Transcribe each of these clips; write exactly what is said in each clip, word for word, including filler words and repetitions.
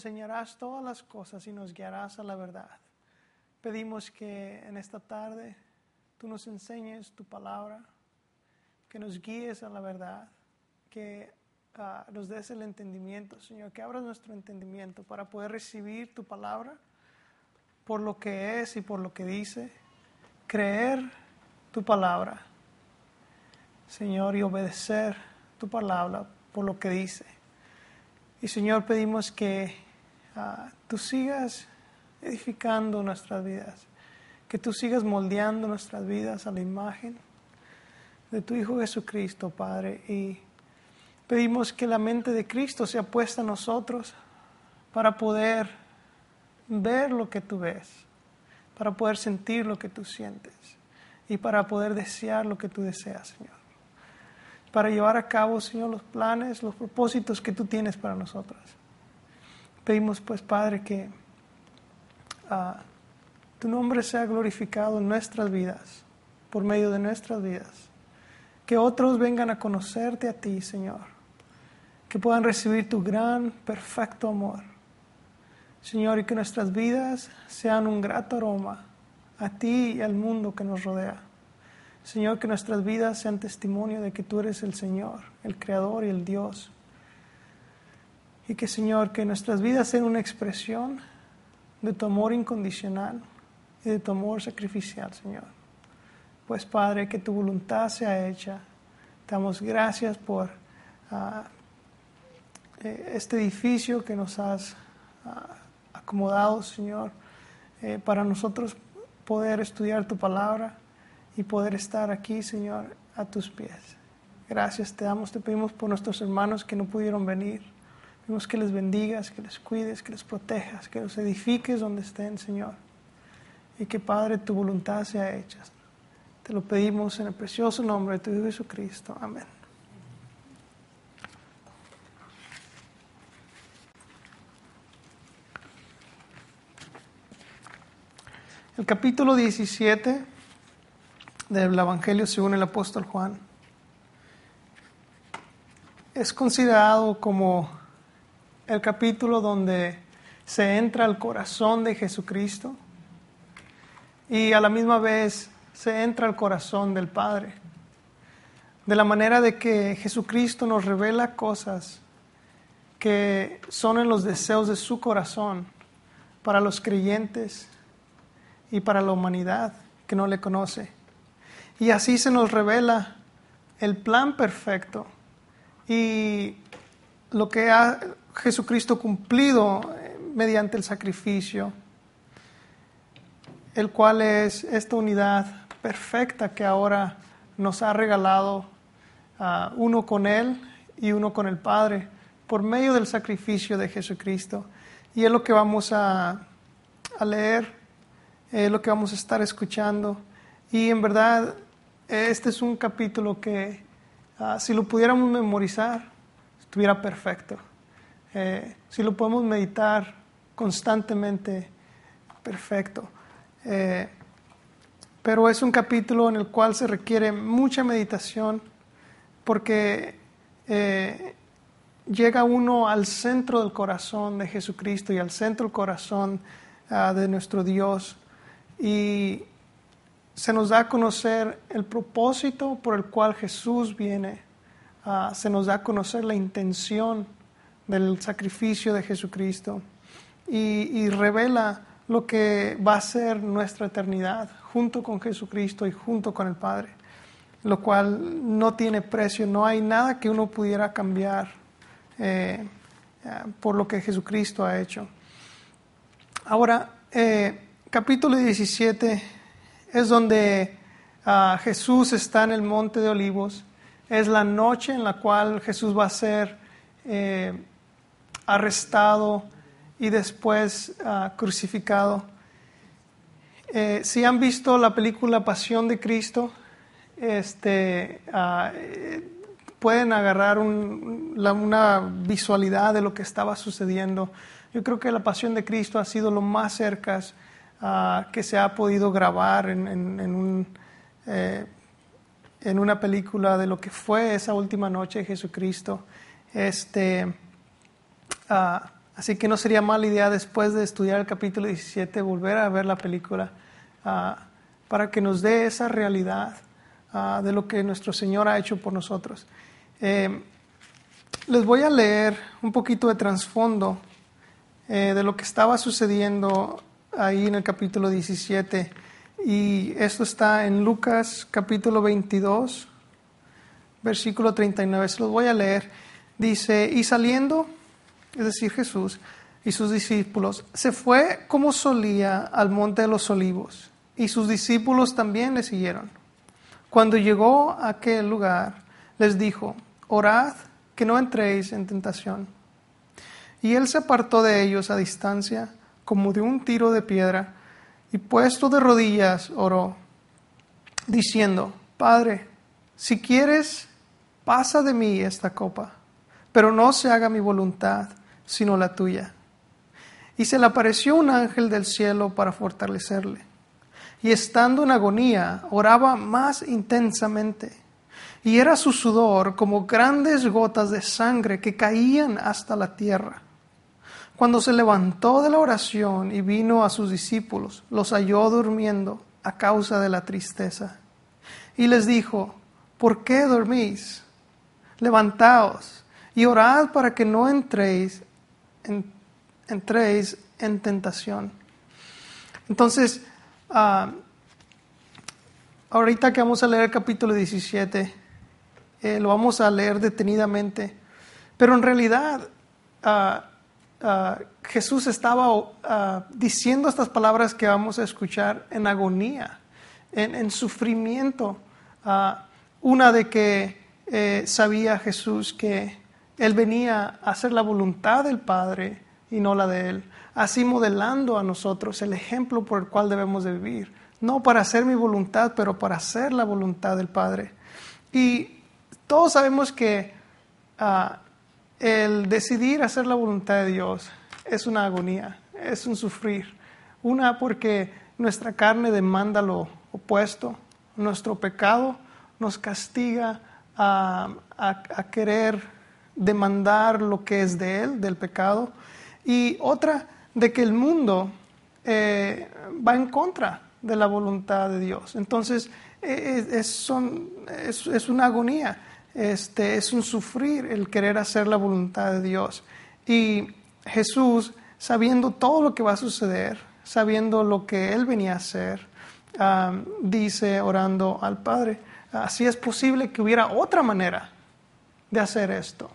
enseñarás todas las cosas y nos guiarás a la verdad. Pedimos que en esta tarde tú nos enseñes tu palabra, que nos guíes a la verdad, que uh, nos des el entendimiento, Señor, que abras nuestro entendimiento para poder recibir tu palabra por lo que es y por lo que dice, creer tu palabra, Señor, y obedecer tu palabra por lo que dice. Y Señor, pedimos que uh, tú sigas edificando nuestras vidas, que tú sigas moldeando nuestras vidas a la imagen de tu Hijo Jesucristo, Padre. Y pedimos que la mente de Cristo sea puesta en nosotros para poder ver lo que tú ves, para poder sentir lo que tú sientes y para poder desear lo que tú deseas, Señor. Para llevar a cabo, Señor, los planes, los propósitos que tú tienes para nosotros. Pedimos, pues, Padre, que uh, tu nombre sea glorificado en nuestras vidas, por medio de nuestras vidas. Que otros vengan a conocerte a ti, Señor. Que puedan recibir tu gran, perfecto amor. Señor, y que nuestras vidas sean un grato aroma a ti y al mundo que nos rodea. Señor, que nuestras vidas sean testimonio de que tú eres el Señor, el Creador y el Dios. Y que, Señor, que nuestras vidas sean una expresión de tu amor incondicional y de tu amor sacrificial, Señor. Pues, Padre, que tu voluntad sea hecha. Te damos gracias por uh, este edificio que nos has uh, acomodado, Señor, eh, para nosotros poder estudiar tu palabra y poder estar aquí, Señor, a tus pies. Gracias te damos, te pedimos por nuestros hermanos que no pudieron venir. Pedimos que les bendigas, que les cuides, que les protejas, que los edifiques donde estén, Señor. Y que, Padre, tu voluntad sea hecha. Te lo pedimos en el precioso nombre de tu Hijo Jesucristo. Amén. El capítulo diecisiete del Evangelio según el apóstol Juan es considerado como el capítulo donde se entra al corazón de Jesucristo y a la misma vez se entra al corazón del Padre, de la manera de que Jesucristo nos revela cosas que son en los deseos de su corazón para los creyentes y para la humanidad que no le conoce. Y así se nos revela el plan perfecto y lo que ha Jesucristo cumplido mediante el sacrificio, el cual es esta unidad perfecta que ahora nos ha regalado uh, uno con Él y uno con el Padre por medio del sacrificio de Jesucristo. Y es lo que vamos a, a leer, es lo que vamos a estar escuchando. Y en verdad, este es un capítulo que uh, si lo pudiéramos memorizar, estuviera perfecto. Eh, si lo podemos meditar constantemente, perfecto. Eh, pero es un capítulo en el cual se requiere mucha meditación porque eh, llega uno al centro del corazón de Jesucristo y al centro del corazón uh, de nuestro Dios y se nos da a conocer el propósito por el cual Jesús viene, uh, se nos da a conocer la intención del sacrificio de Jesucristo y, y revela lo que va a ser nuestra eternidad junto con Jesucristo y junto con el Padre, lo cual no tiene precio, no hay nada que uno pudiera cambiar eh, por lo que Jesucristo ha hecho. Ahora, eh, capítulo diecisiete es donde uh, Jesús está en el Monte de Olivos, es la noche en la cual Jesús va a ser eh, arrestado y después uh, crucificado. Eh, si han visto la película Pasión de Cristo, este, uh, pueden agarrar un, la, una visualidad de lo que estaba sucediendo. Yo creo que la Pasión de Cristo ha sido lo más cerca uh, que se ha podido grabar en, en, en, un, eh, en una película de lo que fue esa última noche de Jesucristo. Este... Uh, Así que no sería mala idea después de estudiar el capítulo diecisiete volver a ver la película uh, para que nos dé esa realidad uh, de lo que nuestro Señor ha hecho por nosotros. Eh, les voy a leer un poquito de trasfondo eh, de lo que estaba sucediendo ahí en el capítulo diecisiete, y esto está en Lucas capítulo veintidós, versículo treinta y nueve. Se los voy a leer. Dice: y saliendo, es decir, Jesús y sus discípulos, se fue como solía al monte de los olivos, y sus discípulos también le siguieron. Cuando llegó a aquel lugar, les dijo: orad que no entréis en tentación. Y él se apartó de ellos a distancia, como de un tiro de piedra, y puesto de rodillas oró, diciendo: Padre, si quieres, pasa de mí esta copa, pero no se haga mi voluntad, sino la tuya. Y se le apareció un ángel del cielo para fortalecerle. Y estando en agonía, oraba más intensamente. Y era su sudor como grandes gotas de sangre que caían hasta la tierra. Cuando se levantó de la oración y vino a sus discípulos, los halló durmiendo a causa de la tristeza. Y les dijo: ¿por qué dormís? Levantaos y orad para que no entréis en, entréis en tentación. Entonces, uh, ahorita que vamos a leer el capítulo diecisiete, eh, lo vamos a leer detenidamente, pero en realidad uh, Uh, Jesús estaba uh, diciendo estas palabras que vamos a escuchar en agonía, en, en sufrimiento. Uh, una de que eh, sabía Jesús que Él venía a hacer la voluntad del Padre y no la de Él, así modelando a nosotros el ejemplo por el cual debemos de vivir, no para hacer mi voluntad, pero para hacer la voluntad del Padre. Y todos sabemos que uh, el decidir hacer la voluntad de Dios es una agonía, es un sufrir. Una, porque nuestra carne demanda lo opuesto, nuestro pecado nos castiga a, a, a querer demandar lo que es de Él, del pecado. Y otra, de que el mundo eh, va en contra de la voluntad de Dios. Entonces, es, es, son, es, es una agonía. Este, es un sufrir el querer hacer la voluntad de Dios. Y Jesús, sabiendo todo lo que va a suceder, sabiendo lo que Él venía a hacer, um, dice, orando al Padre, así es posible que hubiera otra manera de hacer esto.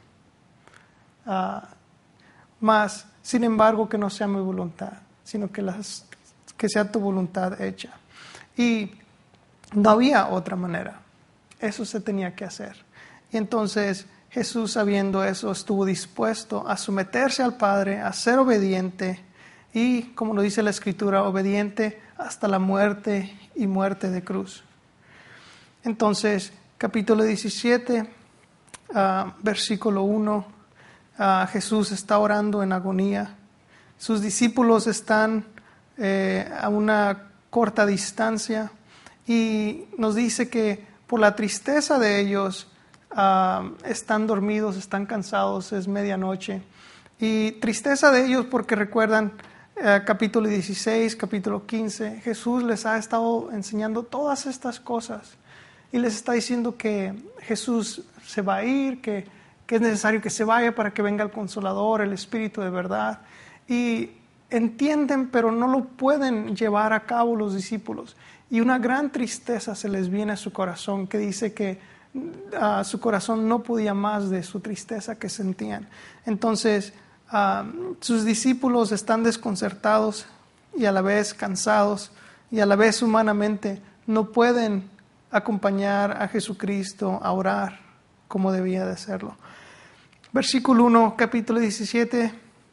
Uh, más, sin embargo, que no sea mi voluntad, sino que, las, que sea tu voluntad hecha. Y no había otra manera. Eso se tenía que hacer. Y entonces Jesús, sabiendo eso, estuvo dispuesto a someterse al Padre, a ser obediente y, como lo dice la Escritura, obediente hasta la muerte y muerte de cruz. Entonces, capítulo diecisiete, uh, versículo uno, uh, Jesús está orando en agonía. Sus discípulos están eh, a una corta distancia y nos dice que por la tristeza de ellos, Uh, están dormidos, están cansados, es medianoche. Y tristeza de ellos porque recuerdan uh, capítulo dieciséis, capítulo quince, Jesús les ha estado enseñando todas estas cosas y les está diciendo que Jesús se va a ir, que, que es necesario que se vaya para que venga el Consolador, el Espíritu de verdad. Y entienden, pero no lo pueden llevar a cabo los discípulos. Y una gran tristeza se les viene a su corazón, que dice que Uh, su corazón no podía más de su tristeza que sentían. Entonces, uh, sus discípulos están desconcertados y a la vez cansados y a la vez humanamente no pueden acompañar a Jesucristo a orar como debía de hacerlo. Versículo uno, capítulo diecisiete,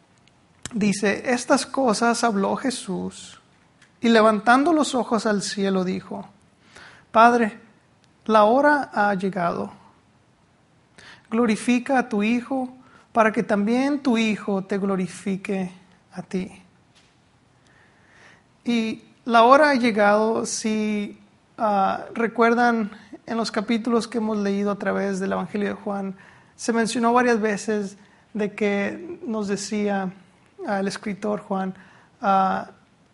dice: estas cosas habló Jesús y levantando los ojos al cielo dijo: Padre, la hora ha llegado. Glorifica a tu Hijo para que también tu Hijo te glorifique a ti. Y la hora ha llegado, si uh, recuerdan en los capítulos que hemos leído a través del Evangelio de Juan, se mencionó varias veces de que nos decía el escritor Juan, uh,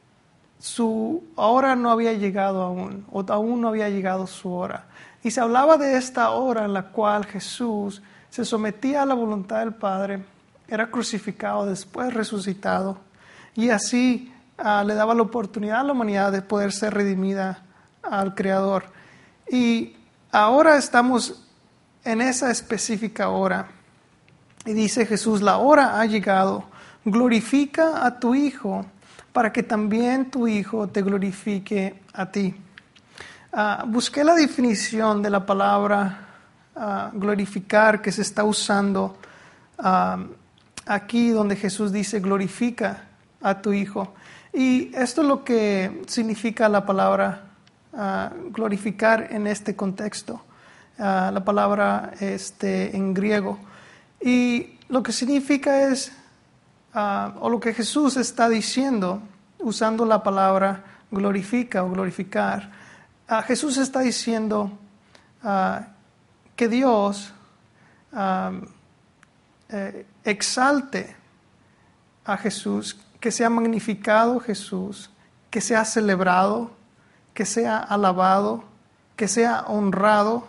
su hora no había llegado aún, o aún no había llegado su hora. Y se hablaba de esta hora en la cual Jesús se sometía a la voluntad del Padre, era crucificado, después resucitado, y así uh, le daba la oportunidad a la humanidad de poder ser redimida al Creador. Y ahora estamos en esa específica hora. Y dice Jesús, la hora ha llegado, glorifica a tu Hijo, para que también tu Hijo te glorifique a ti. Uh, busqué la definición de la palabra uh, glorificar que se está usando uh, aquí donde Jesús dice glorifica a tu Hijo. Y esto es lo que significa la palabra uh, glorificar en este contexto. Uh, la palabra este, en griego. Y lo que significa es, uh, o lo que Jesús está diciendo, usando la palabra glorifica o glorificar, uh, Jesús está diciendo uh, que Dios um, eh, exalte a Jesús, que sea magnificado Jesús, que sea celebrado, que sea alabado, que sea honrado.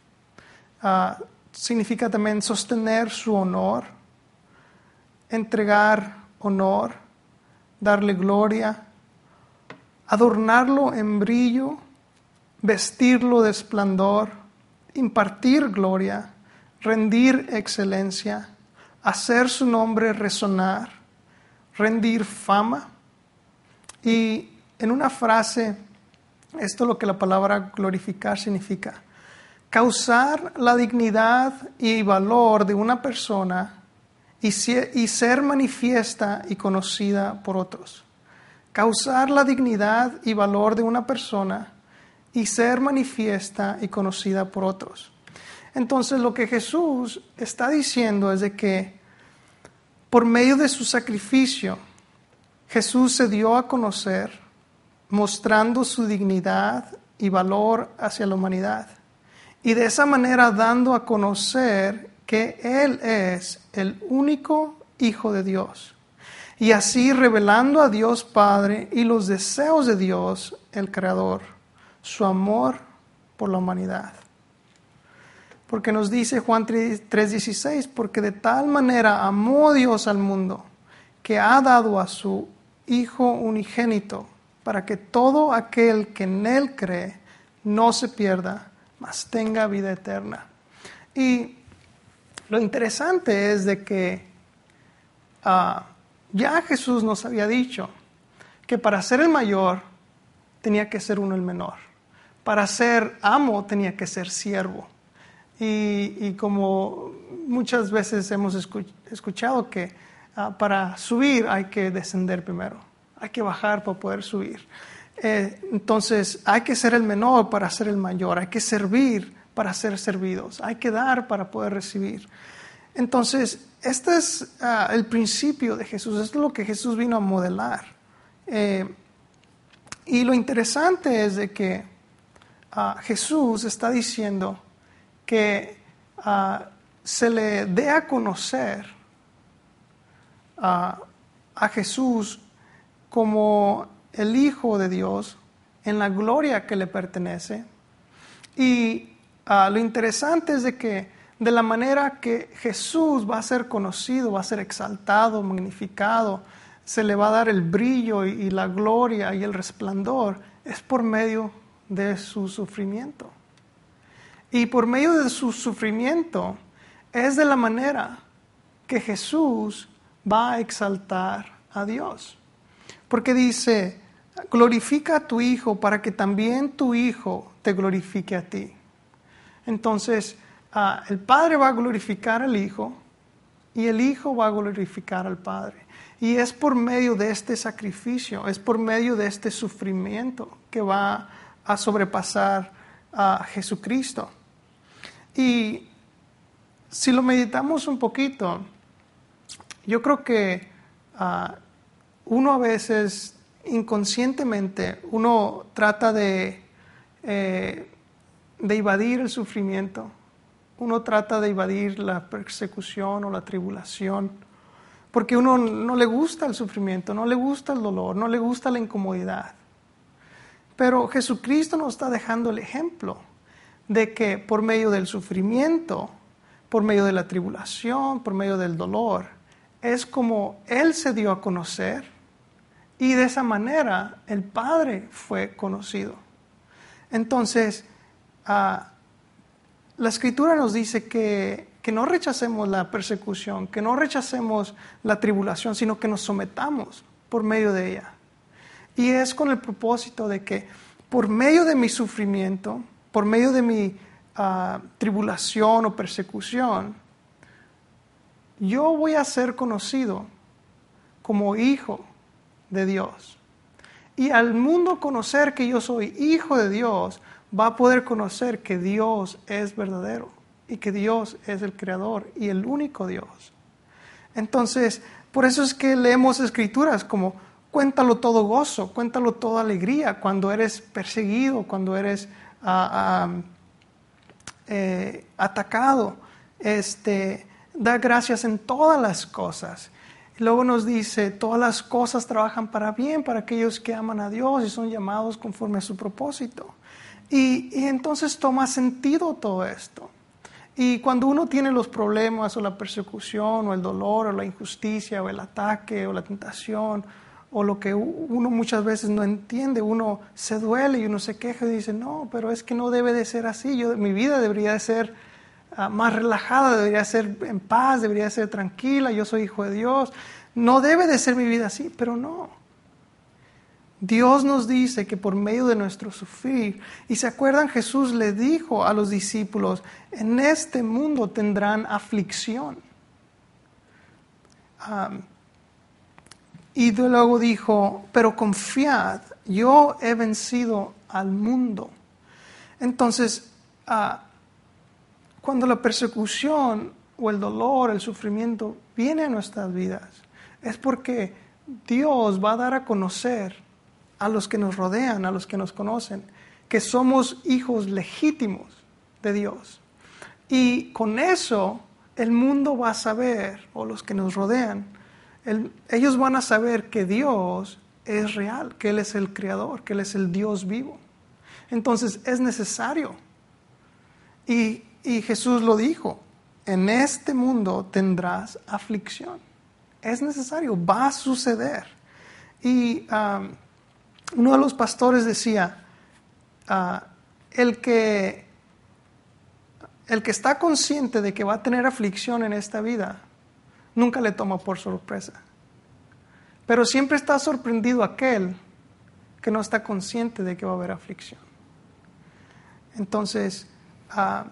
Uh, significa también sostener su honor, entregar honor, darle gloria, adornarlo en brillo, vestirlo de esplendor, impartir gloria, rendir excelencia, hacer su nombre resonar, rendir fama. Y en una frase, esto es lo que la palabra glorificar significa: causar la dignidad y valor de una persona y, y ser manifiesta y conocida por otros. Causar la dignidad y valor de una persona y ser manifiesta y conocida por otros. Entonces, lo que Jesús está diciendo es de que por medio de su sacrificio, Jesús se dio a conocer, mostrando su dignidad y valor hacia la humanidad. Y de esa manera dando a conocer que Él es el único Hijo de Dios. Y así revelando a Dios Padre y los deseos de Dios, el Creador, su amor por la humanidad. Porque nos dice Juan tres dieciséis, porque de tal manera amó Dios al mundo, que ha dado a su Hijo unigénito, para que todo aquel que en Él cree no se pierda, mas tenga vida eterna. Y lo interesante es de que uh, ya Jesús nos había dicho que para ser el mayor tenía que ser uno el menor. Para ser amo tenía que ser siervo. Y, y como muchas veces hemos escuchado que uh, para subir hay que descender primero. Hay que bajar para poder subir. Eh, entonces hay que ser el menor para ser el mayor, hay que servir para ser servidos, hay que dar para poder recibir. Entonces este es uh, el principio de Jesús, esto es lo que Jesús vino a modelar. Eh, y lo interesante es de que uh, Jesús está diciendo que uh, se le dé a conocer uh, a Jesús como el Hijo de Dios en la gloria que le pertenece. Y uh, lo interesante es de que de la manera que Jesús va a ser conocido, va a ser exaltado, magnificado, se le va a dar el brillo y, y la gloria y el resplandor, es por medio de su sufrimiento. Y por medio de su sufrimiento es de la manera que Jesús va a exaltar a Dios. Porque dice, glorifica a tu Hijo para que también tu Hijo te glorifique a ti. Entonces, uh, el Padre va a glorificar al Hijo y el Hijo va a glorificar al Padre. Y es por medio de este sacrificio, es por medio de este sufrimiento que va a sobrepasar a Jesucristo. Y si lo meditamos un poquito, yo creo que uh, uno a veces inconscientemente, uno trata de, eh, de evadir el sufrimiento, uno trata de evadir la persecución o la tribulación, porque uno no le gusta el sufrimiento, no le gusta el dolor, no le gusta la incomodidad. Pero Jesucristo nos está dejando el ejemplo de que por medio del sufrimiento, por medio de la tribulación, por medio del dolor, es como Él se dio a conocer y de esa manera el Padre fue conocido. Entonces, uh, la Escritura nos dice que, que no rechacemos la persecución, que no rechacemos la tribulación, sino que nos sometamos por medio de ella. Y es con el propósito de que por medio de mi sufrimiento, por medio de mi uh, tribulación o persecución, yo voy a ser conocido como hijo de Dios. Y al mundo conocer que yo soy hijo de Dios, va a poder conocer que Dios es verdadero y que Dios es el creador y el único Dios. Entonces, por eso es que leemos escrituras como cuéntalo todo gozo, cuéntalo toda alegría cuando eres perseguido, cuando eres uh, uh, eh, atacado. Este, da gracias en todas las cosas. Y luego nos dice, todas las cosas trabajan para bien para aquellos que aman a Dios y son llamados conforme a su propósito. Y, y entonces toma sentido todo esto. Y cuando uno tiene los problemas o la persecución o el dolor o la injusticia o el ataque o la tentación o lo que uno muchas veces no entiende, uno se duele y uno se queja y dice, no, pero es que no debe de ser así. Yo, mi vida debería de ser uh, más relajada, debería ser en paz, debería ser tranquila, yo soy hijo de Dios. No debe de ser mi vida así, pero no. Dios nos dice que por medio de nuestro sufrir, y se acuerdan, Jesús le dijo a los discípulos, en este mundo tendrán aflicción. Um, y luego dijo, pero confiad, yo he vencido al mundo. Entonces, uh, cuando la persecución o el dolor, el sufrimiento viene a nuestras vidas, es porque Dios va a dar a conocer a los que nos rodean, a los que nos conocen, que somos hijos legítimos de Dios. Y con eso el mundo va a saber, o los que nos rodean, el, ellos van a saber que Dios es real, que Él es el Creador, que Él es el Dios vivo. Entonces es necesario. Y, y Jesús lo dijo, en este mundo tendrás aflicción. Es necesario, va a suceder. Y um, uno de los pastores decía, uh, el que, el que está consciente de que va a tener aflicción en esta vida, nunca le toma por sorpresa. Pero siempre está sorprendido aquel que no está consciente de que va a haber aflicción. Entonces, uh,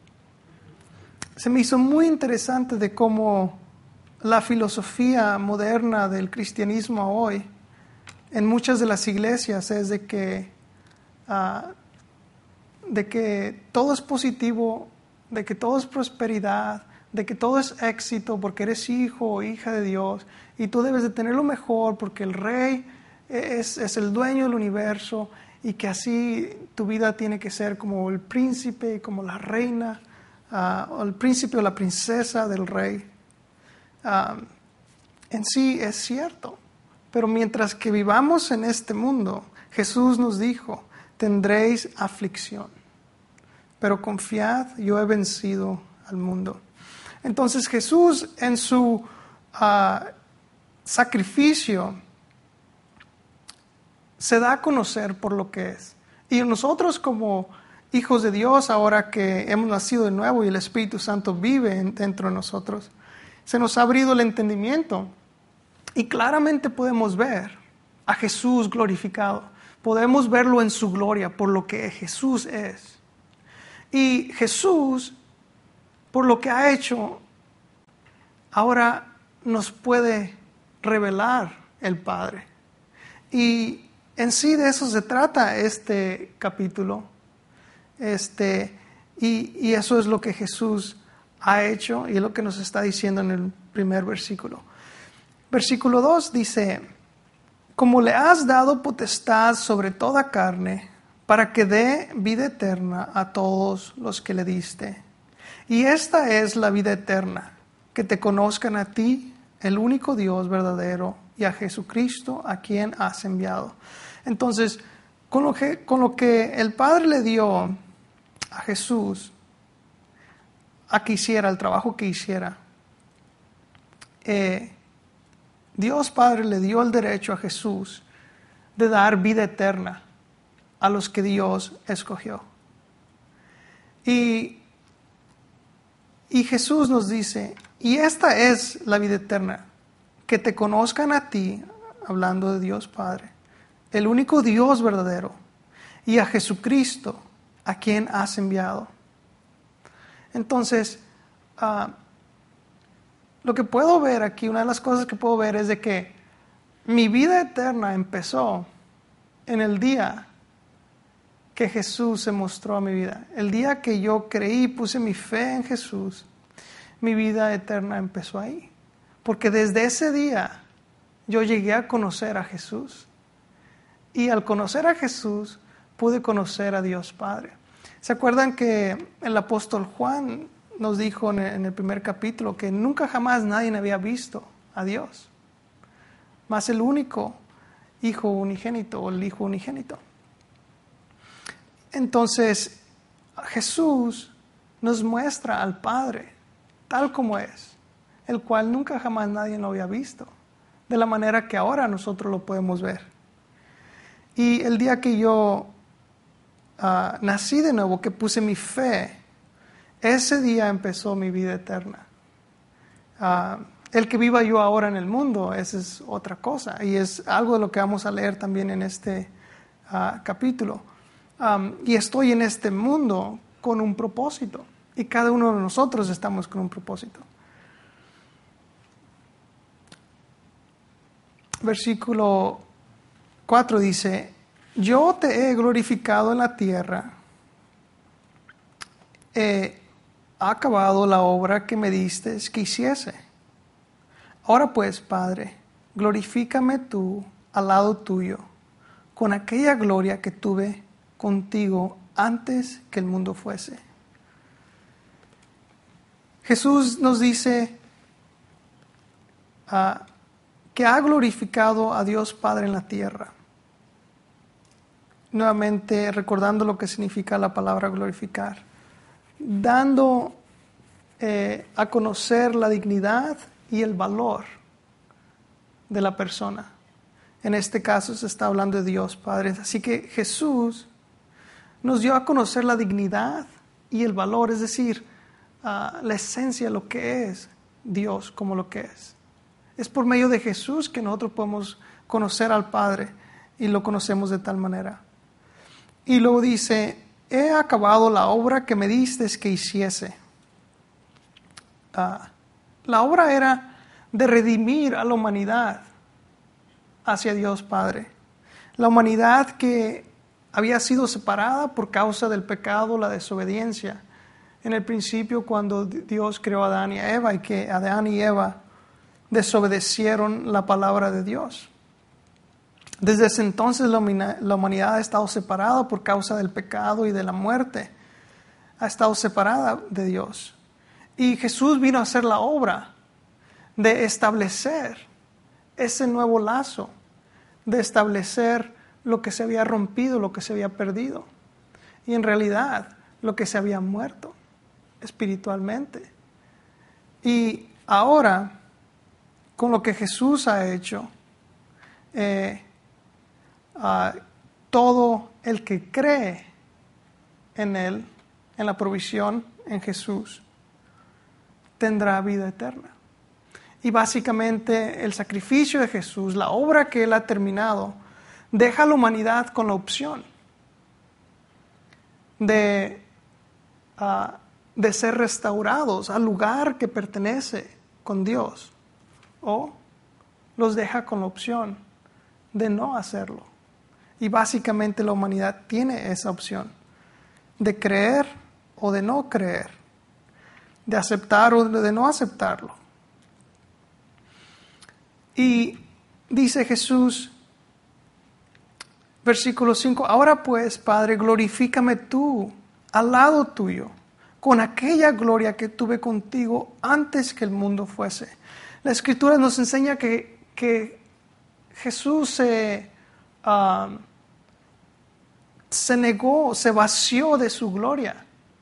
se me hizo muy interesante de cómo la filosofía moderna del cristianismo hoy, en muchas de las iglesias, es de que, uh, de que todo es positivo, de que todo es prosperidad, de que todo es éxito porque eres hijo o hija de Dios y tú debes de tener lo mejor porque el rey es, es el dueño del universo y que así tu vida tiene que ser como el príncipe, como la reina, uh, o el príncipe o la princesa del rey. Um, en sí es cierto. Pero mientras que vivamos en este mundo, Jesús nos dijo, tendréis aflicción. Pero confiad, yo he vencido al mundo. Entonces Jesús en su uh, sacrificio se da a conocer por lo que es. Y nosotros como hijos de Dios, ahora que hemos nacido de nuevo y el Espíritu Santo vive en, dentro de nosotros, se nos ha abrido el entendimiento. Y claramente podemos ver a Jesús glorificado. Podemos verlo en su gloria por lo que Jesús es. Y Jesús, por lo que ha hecho, ahora nos puede revelar el Padre. Y en sí de eso se trata este capítulo. Este, y, y eso es lo que Jesús ha hecho y es lo que nos está diciendo en el primer versículo. Versículo dos dice, como le has dado potestad sobre toda carne, para que dé vida eterna a todos los que le diste. Y esta es la vida eterna, que te conozcan a ti, el único Dios verdadero, y a Jesucristo a quien has enviado. Entonces, con lo que, con lo que el Padre le dio a Jesús, a que hiciera el trabajo que hiciera, eh, Dios Padre le dio el derecho a Jesús de dar vida eterna a los que Dios escogió. Y, y Jesús nos dice, y esta es la vida eterna, que te conozcan a ti, hablando de Dios Padre, el único Dios verdadero, y a Jesucristo, a quien has enviado. Entonces, uh, lo que puedo ver aquí, una de las cosas que puedo ver es de que mi vida eterna empezó en el día que Jesús se mostró a mi vida. El día que yo creí y puse mi fe en Jesús, mi vida eterna empezó ahí. Porque desde ese día yo llegué a conocer a Jesús. Y al conocer a Jesús, pude conocer a Dios Padre. ¿Se acuerdan que el apóstol Juan nos dijo en el primer capítulo que nunca jamás nadie había visto a Dios? Más el único Hijo unigénito o el Hijo unigénito. Entonces, Jesús nos muestra al Padre tal como es, el cual nunca jamás nadie lo había visto, de la manera que ahora nosotros lo podemos ver. Y el día que yo uh, nací de nuevo, que puse mi fe, ese día empezó mi vida eterna. Uh, el que viva yo ahora en el mundo, esa es otra cosa, y es algo de lo que vamos a leer también en este uh, capítulo. Um, y estoy en este mundo con un propósito, y cada uno de nosotros estamos con un propósito. Versículo cuatro dice, yo te he glorificado en la tierra, he acabado la obra que me diste que hiciese. Ahora pues, Padre, glorifícame tú al lado tuyo, con aquella gloria que tuve contigo antes que el mundo fuese. Jesús nos dice uh, que ha glorificado a Dios Padre en la tierra. Nuevamente recordando lo que significa la palabra glorificar, dando eh, a conocer la dignidad y el valor de la persona. En este caso se está hablando de Dios Padre. Así que Jesús nos dio a conocer la dignidad y el valor, es decir, uh, la esencia de lo que es Dios como lo que es. Es por medio de Jesús que nosotros podemos conocer al Padre y lo conocemos de tal manera. Y luego dice, he acabado la obra que me diste que hiciese. Uh, la obra era de redimir a la humanidad hacia Dios Padre. La humanidad que había sido separada por causa del pecado, la desobediencia. En el principio, cuando Dios creó a Adán y a Eva, y que Adán y Eva desobedecieron la palabra de Dios. Desde ese entonces la humanidad ha estado separada por causa del pecado y de la muerte. Ha estado separada de Dios. Y Jesús vino a hacer la obra de establecer ese nuevo lazo, de establecer lo que se había rompido, lo que se había perdido. Y en realidad, lo que se había muerto espiritualmente. Y ahora, con lo que Jesús ha hecho, eh, uh, todo el que cree en Él, en la provisión, en Jesús, tendrá vida eterna. Y básicamente el sacrificio de Jesús, la obra que Él ha terminado, deja a la humanidad con la opción de, uh, de ser restaurados al lugar que pertenece con Dios, o los deja con la opción de no hacerlo. Y básicamente la humanidad tiene esa opción de creer o de no creer, de aceptar o de no aceptarlo. Y dice Jesús, versículo cinco, ahora pues, Padre, glorifícame tú al lado tuyo, con aquella gloria que tuve contigo antes que el mundo fuese. La Escritura nos enseña que, que Jesús se, uh, se negó, se vació de su gloria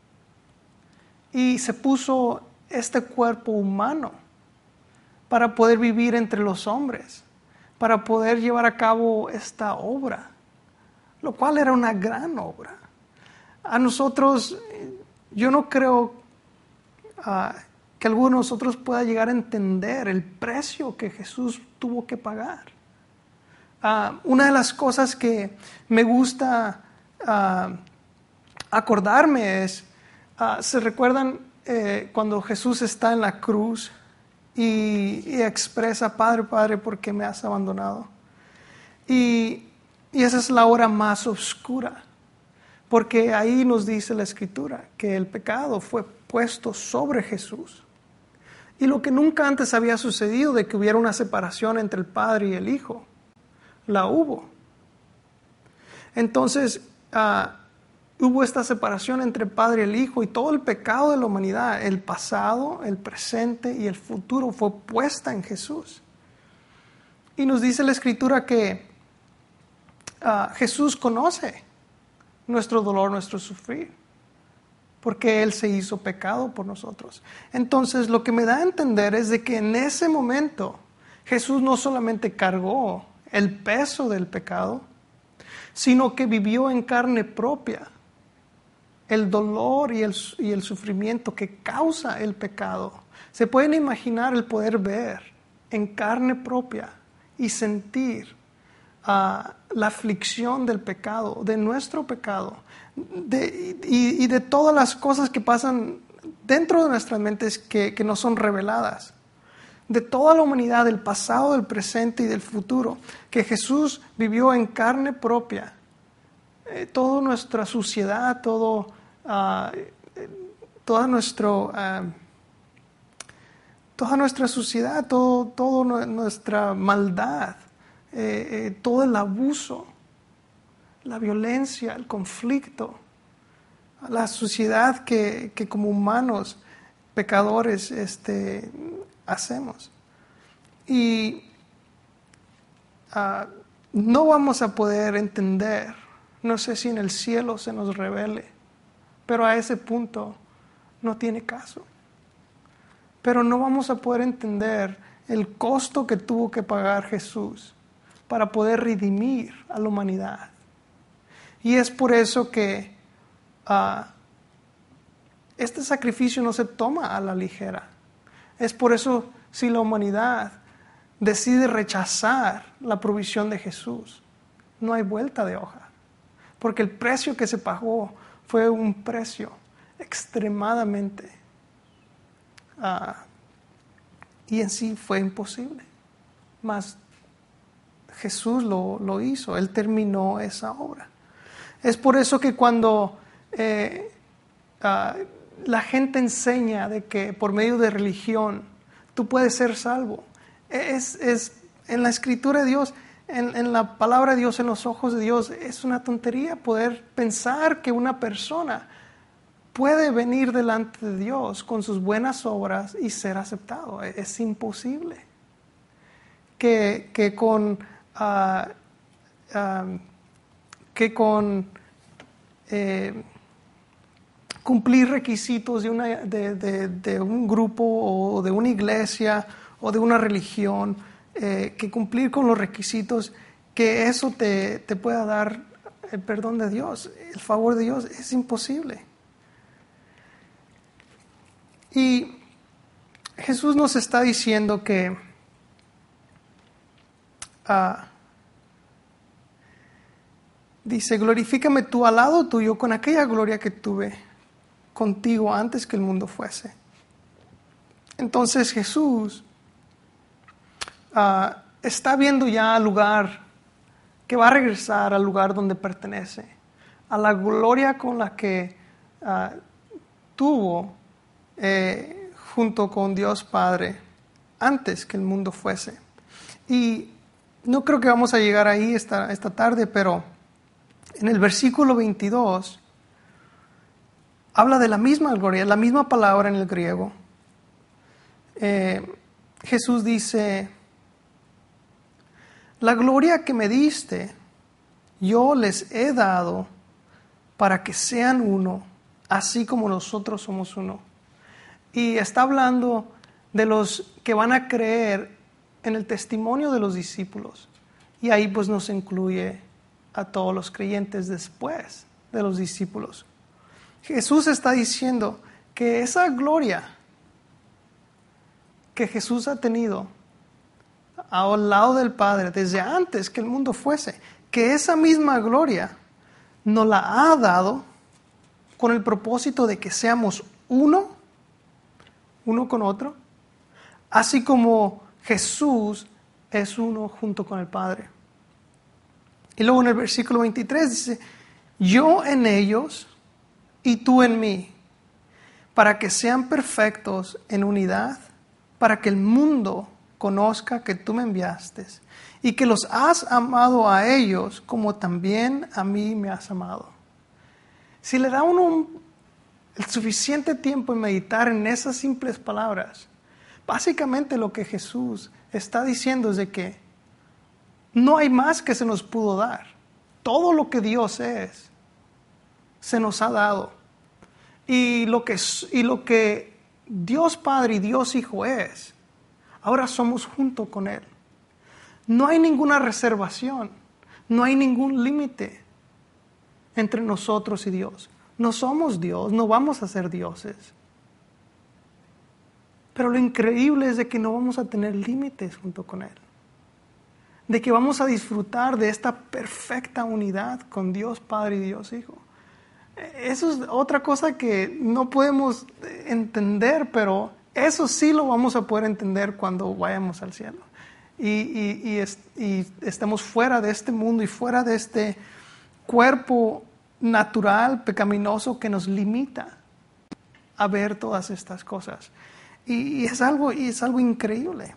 y se puso este cuerpo humano para poder vivir entre los hombres, para poder llevar a cabo esta obra, lo cual era una gran obra. A nosotros, yo no creo uh, que alguno de nosotros pueda llegar a entender el precio que Jesús tuvo que pagar. Uh, una de las cosas que me gusta uh, acordarme es, uh, ¿se recuerdan eh, cuando Jesús está en la cruz y, y expresa, Padre, Padre, ¿por qué me has abandonado? Y, y esa es la hora más oscura, porque ahí nos dice la Escritura que el pecado fue puesto sobre Jesús. Y lo que nunca antes había sucedido, de que hubiera una separación entre el Padre y el Hijo, la hubo. Entonces, uh, hubo esta separación entre el Padre y el Hijo, y todo el pecado de la humanidad, el pasado, el presente y el futuro, fue puesta en Jesús. Y nos dice la Escritura que uh, Jesús conoce nuestro dolor, nuestro sufrir, porque Él se hizo pecado por nosotros. Entonces, lo que me da a entender es de que en ese momento Jesús no solamente cargó el peso del pecado, sino que vivió en carne propia el dolor y el, y el sufrimiento que causa el pecado. Se pueden imaginar el poder ver en carne propia y sentir uh, la aflicción del pecado, de nuestro pecado, de, y, y de todas las cosas que pasan dentro de nuestras mentes que, que no son reveladas, de toda la humanidad, del pasado, del presente y del futuro, que Jesús vivió en carne propia. Eh, toda nuestra suciedad, todo, uh, toda, nuestro, uh, toda nuestra suciedad, todo, toda nuestra maldad, eh, eh, todo el abuso, la violencia, el conflicto, la suciedad que, que como humanos pecadores este, hacemos. Y uh, no vamos a poder entender, no sé si en el cielo se nos revele, pero a ese punto no tiene caso. Pero no vamos a poder entender el costo que tuvo que pagar Jesús para poder redimir a la humanidad. Y es por eso que uh, este sacrificio no se toma a la ligera. Es por eso, si la humanidad decide rechazar la provisión de Jesús, no hay vuelta de hoja. Porque el precio que se pagó fue un precio extremadamente uh, y en sí fue imposible. Mas Jesús lo, lo hizo, Él terminó esa obra. Es por eso que cuando eh, uh, la gente enseña de que por medio de religión tú puedes ser salvo, es, es en la Escritura de Dios, en, en la palabra de Dios, en los ojos de Dios, es una tontería poder pensar que una persona puede venir delante de Dios con sus buenas obras y ser aceptado. Es imposible. Que, que con... Uh, uh, que con eh, cumplir requisitos de, una, de, de, de un grupo o de una iglesia o de una religión, eh, que cumplir con los requisitos, que eso te, te pueda dar el perdón de Dios, el favor de Dios, es imposible. Y Jesús nos está diciendo que uh, dice, glorifícame tú al lado tuyo con aquella gloria que tuve contigo antes que el mundo fuese. Entonces Jesús uh, está viendo ya al lugar que va a regresar al lugar donde pertenece, a la gloria con la que uh, tuvo eh, junto con Dios Padre antes que el mundo fuese. Y no creo que vamos a llegar ahí esta, esta tarde, pero en el versículo veintidós habla de la misma gloria, la misma palabra en el griego. Eh, Jesús dice, la gloria que me diste, yo les he dado para que sean uno, así como nosotros somos uno. Y está hablando de los que van a creer en el testimonio de los discípulos. Y ahí pues nos incluye a todos los creyentes después de los discípulos. Jesús está diciendo que esa gloria que Jesús ha tenido al lado del Padre desde antes que el mundo fuese, que esa misma gloria nos la ha dado con el propósito de que seamos uno, uno con otro, así como Jesús es uno junto con el Padre. Y luego en el versículo veintitrés dice, yo en ellos y tú en mí, para que sean perfectos en unidad, para que el mundo conozca que tú me enviaste y que los has amado a ellos como también a mí me has amado. Si le da uno un, el suficiente tiempo en meditar en esas simples palabras, básicamente lo que Jesús está diciendo es de que no hay más que se nos pudo dar. Todo lo que Dios es, se nos ha dado. Y lo que, y lo que Dios Padre y Dios Hijo es, ahora somos junto con Él. No hay ninguna reservación, no hay ningún límite entre nosotros y Dios. No somos Dios, no vamos a ser dioses. Pero lo increíble es de que no vamos a tener límites junto con Él. De que vamos a disfrutar de esta perfecta unidad con Dios Padre y Dios Hijo. Eso es otra cosa que no podemos entender, pero eso sí lo vamos a poder entender cuando vayamos al cielo. Y, y, y, es, y estemos fuera de este mundo y fuera de este cuerpo natural, pecaminoso, que nos limita a ver todas estas cosas. Y, y, es, algo, y es algo increíble.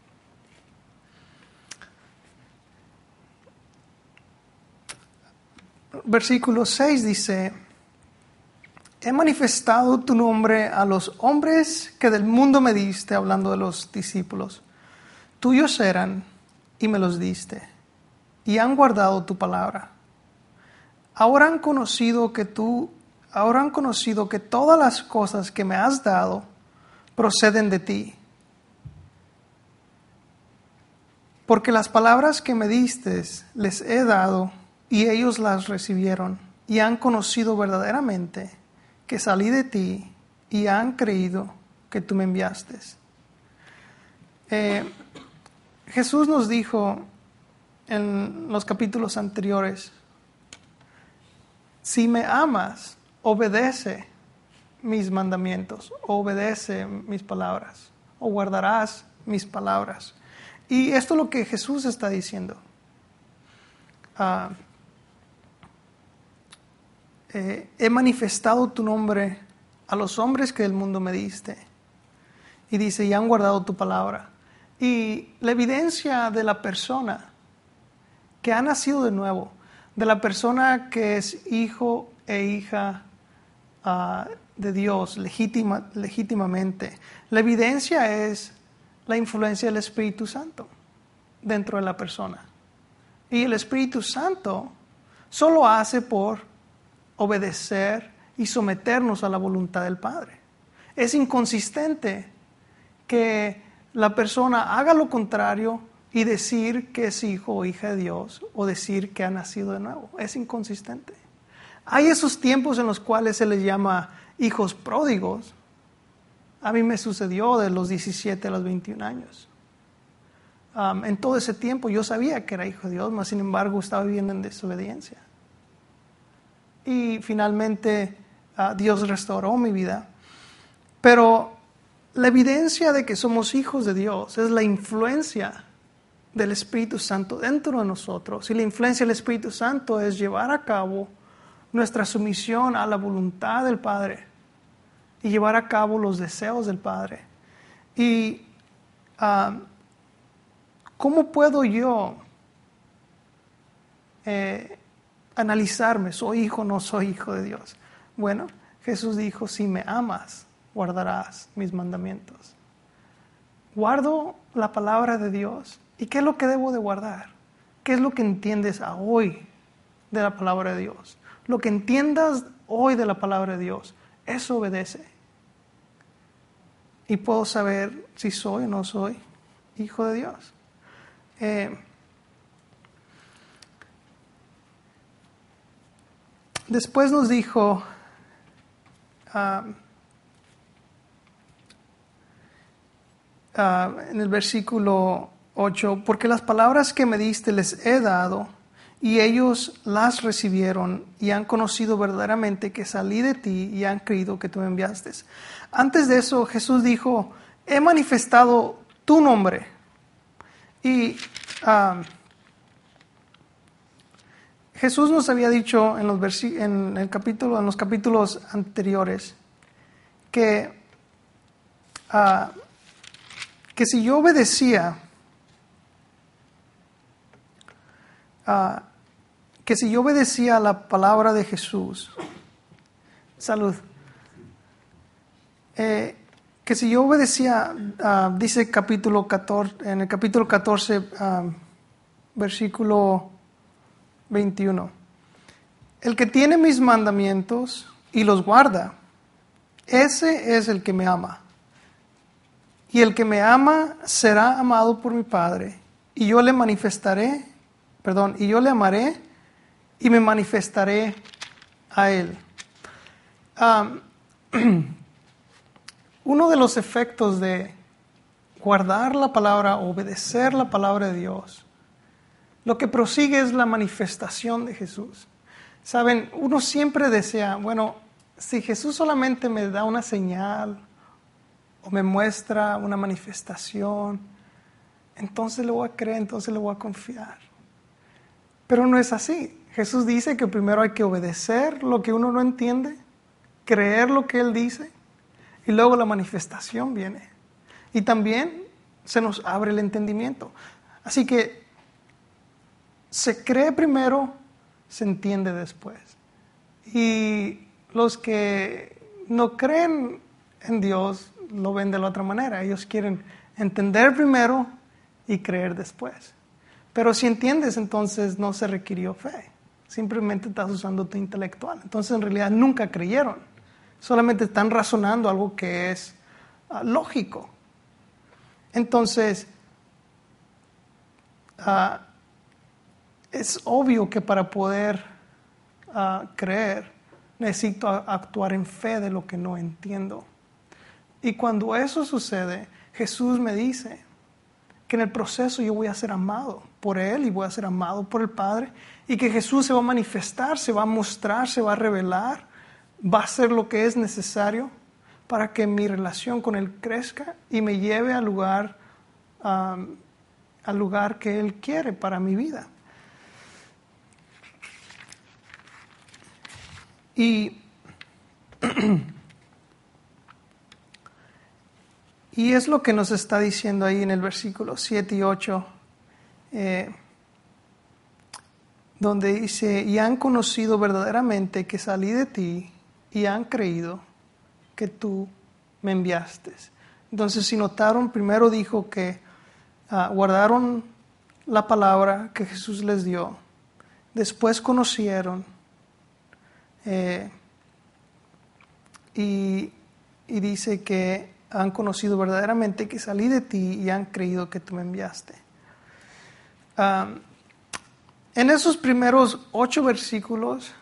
Versículo seis dice, he manifestado tu nombre a los hombres que del mundo me diste, hablando de los discípulos. Tuyos eran y me los diste, y han guardado tu palabra. Ahora han conocido que tú, ahora han conocido que todas las cosas que me has dado proceden de ti. Porque las palabras que me diste les he dado, y ellos las recibieron, y han conocido verdaderamente que salí de ti, y han creído que tú me enviaste. Eh, Jesús nos dijo en los capítulos anteriores, si me amas, obedece mis mandamientos, obedece mis palabras, o guardarás mis palabras. Y esto es lo que Jesús está diciendo. Uh, eh, he manifestado tu nombre a los hombres que del mundo me diste. Y dice, y han guardado tu palabra. Y la evidencia de la persona que ha nacido de nuevo, de la persona que es hijo e hija uh, de Dios legítima, legítimamente, la evidencia es la influencia del Espíritu Santo dentro de la persona. Y el Espíritu Santo solo hace por obedecer y someternos a la voluntad del Padre. Es inconsistente que la persona haga lo contrario y decir que es hijo o hija de Dios o decir que ha nacido de nuevo. Es inconsistente. Hay esos tiempos en los cuales se les llama hijos pródigos. A mí me sucedió de los diecisiete a los veintiún años. Um, en todo ese tiempo yo sabía que era hijo de Dios, mas sin embargo estaba viviendo en desobediencia. Y finalmente uh, Dios restauró mi vida. Pero la evidencia de que somos hijos de Dios es la influencia del Espíritu Santo dentro de nosotros. Y la influencia del Espíritu Santo es llevar a cabo nuestra sumisión a la voluntad del Padre y llevar a cabo los deseos del Padre. Y uh, ¿cómo puedo yo eh, analizarme? ¿Soy hijo o no soy hijo de Dios? Bueno, Jesús dijo, si me amas, guardarás mis mandamientos. guardo la palabra de Dios. ¿Y qué es lo que debo de guardar? ¿Qué es lo que entiendes a hoy de la palabra de Dios? Lo que entiendas hoy de la palabra de Dios, eso obedece. Y puedo saber si soy o no soy hijo de Dios. Eh, después nos dijo, uh, uh, en el versículo ocho, porque las palabras que me diste les he dado, y ellos las recibieron y han conocido verdaderamente que salí de ti y han creído que tú me enviaste. Antes de eso, Jesús dijo, he manifestado tu nombre. Y um, Jesús nos había dicho en los, versi- en, el capítulo, en los capítulos anteriores que, uh, que si yo obedecía, uh, que si yo obedecía a la palabra de Jesús, salud, eh, que si yo obedecía, uh, dice capítulo catorce, en el capítulo catorce, uh, versículo veintiuno, el que tiene mis mandamientos y los guarda, ese es el que me ama. Y el que me ama será amado por mi Padre, y yo le manifestaré, perdón, y yo le amaré y me manifestaré a él. Um, uno de los efectos de guardar la palabra, obedecer la palabra de Dios, lo que prosigue es la manifestación de Jesús. Saben, uno siempre desea, bueno, si Jesús solamente me da una señal o me muestra una manifestación, entonces le voy a creer, entonces le voy a confiar. Pero no es así. Jesús dice que primero hay que obedecer lo que uno no entiende, creer lo que Él dice, y luego la manifestación viene. Y también se nos abre el entendimiento. Así que se cree primero, se entiende después. Y los que no creen en Dios lo ven de la otra manera. Ellos quieren entender primero y creer después. Pero si entiendes, entonces no se requirió fe. Simplemente estás usando tu intelectual. Entonces en realidad nunca creyeron. Solamente están razonando algo que es uh, lógico. Entonces, uh, es obvio que para poder uh, creer, necesito actuar en fe de lo que no entiendo. Y cuando eso sucede, Jesús me dice que en el proceso yo voy a ser amado por Él y voy a ser amado por el Padre, y que Jesús se va a manifestar, se va a mostrar, se va a revelar, va a hacer lo que es necesario para que mi relación con Él crezca y me lleve al lugar, um, al lugar que Él quiere para mi vida. Y, y es lo que nos está diciendo ahí en el versículo siete y ocho, eh, donde dice, y han conocido verdaderamente que salí de ti y han creído que tú me enviaste. Entonces, si notaron, primero dijo que uh, guardaron la palabra que Jesús les dio, después conocieron, eh, y, y dice que han conocido verdaderamente que salí de ti y han creído que tú me enviaste. Um, en esos primeros ocho versículos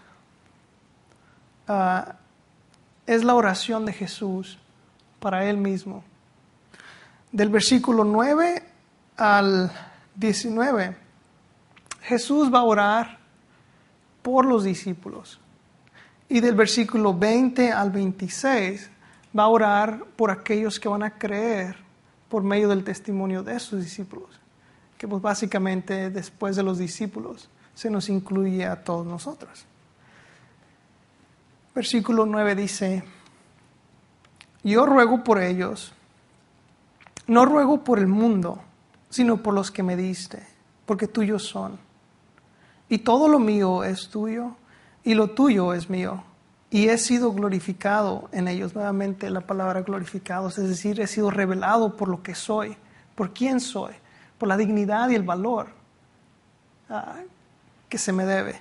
uh, es la oración de Jesús para Él mismo. Del versículo nueve al diecinueve, Jesús va a orar por los discípulos. Y del versículo veinte al veintiséis va a orar por aquellos que van a creer por medio del testimonio de sus discípulos. Que pues básicamente después de los discípulos se nos incluye a todos nosotros. Versículo nueve dice, yo ruego por ellos, no ruego por el mundo, sino por los que me diste, porque tuyos son. Y todo lo mío es tuyo, y lo tuyo es mío, y he sido glorificado en ellos. Nuevamente la palabra glorificado, es decir, he sido revelado por lo que soy, por quién soy, por la dignidad y el valor uh, que se me debe.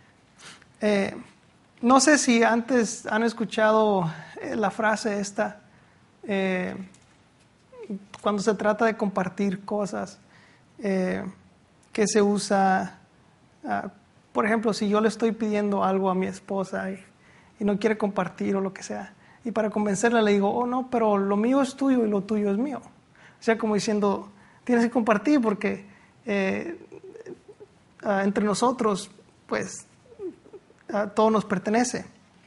Eh, no sé si antes han escuchado eh, la frase esta, eh, cuando se trata de compartir cosas, eh, que se usa, uh, por ejemplo, si yo le estoy pidiendo algo a mi esposa y, y no quiere compartir o lo que sea, y para convencerla le digo, oh no, pero lo mío es tuyo y lo tuyo es mío. O sea, como diciendo, tienes que compartir porque eh, uh, entre nosotros, pues, uh, todo nos pertenece.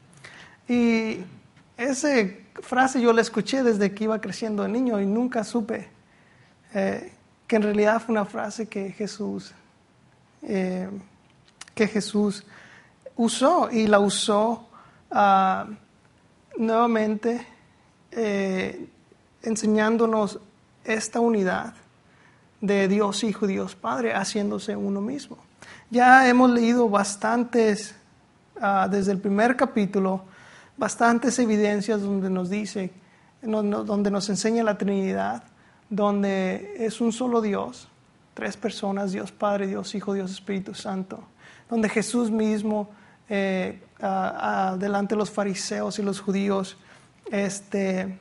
Y esa frase yo la escuché desde que iba creciendo de niño y nunca supe eh, que en realidad fue una frase que Jesús, eh, que Jesús usó, y la usó uh, nuevamente eh, enseñándonos esta unidad de Dios Hijo, Dios Padre, haciéndose uno mismo. Ya hemos leído bastantes, uh, desde el primer capítulo, bastantes evidencias donde nos dice, no, no, donde nos enseña la Trinidad, donde es un solo Dios, tres personas, Dios Padre, Dios Hijo, Dios Espíritu Santo, donde Jesús mismo, eh, uh, uh, delante de los fariseos y los judíos, este,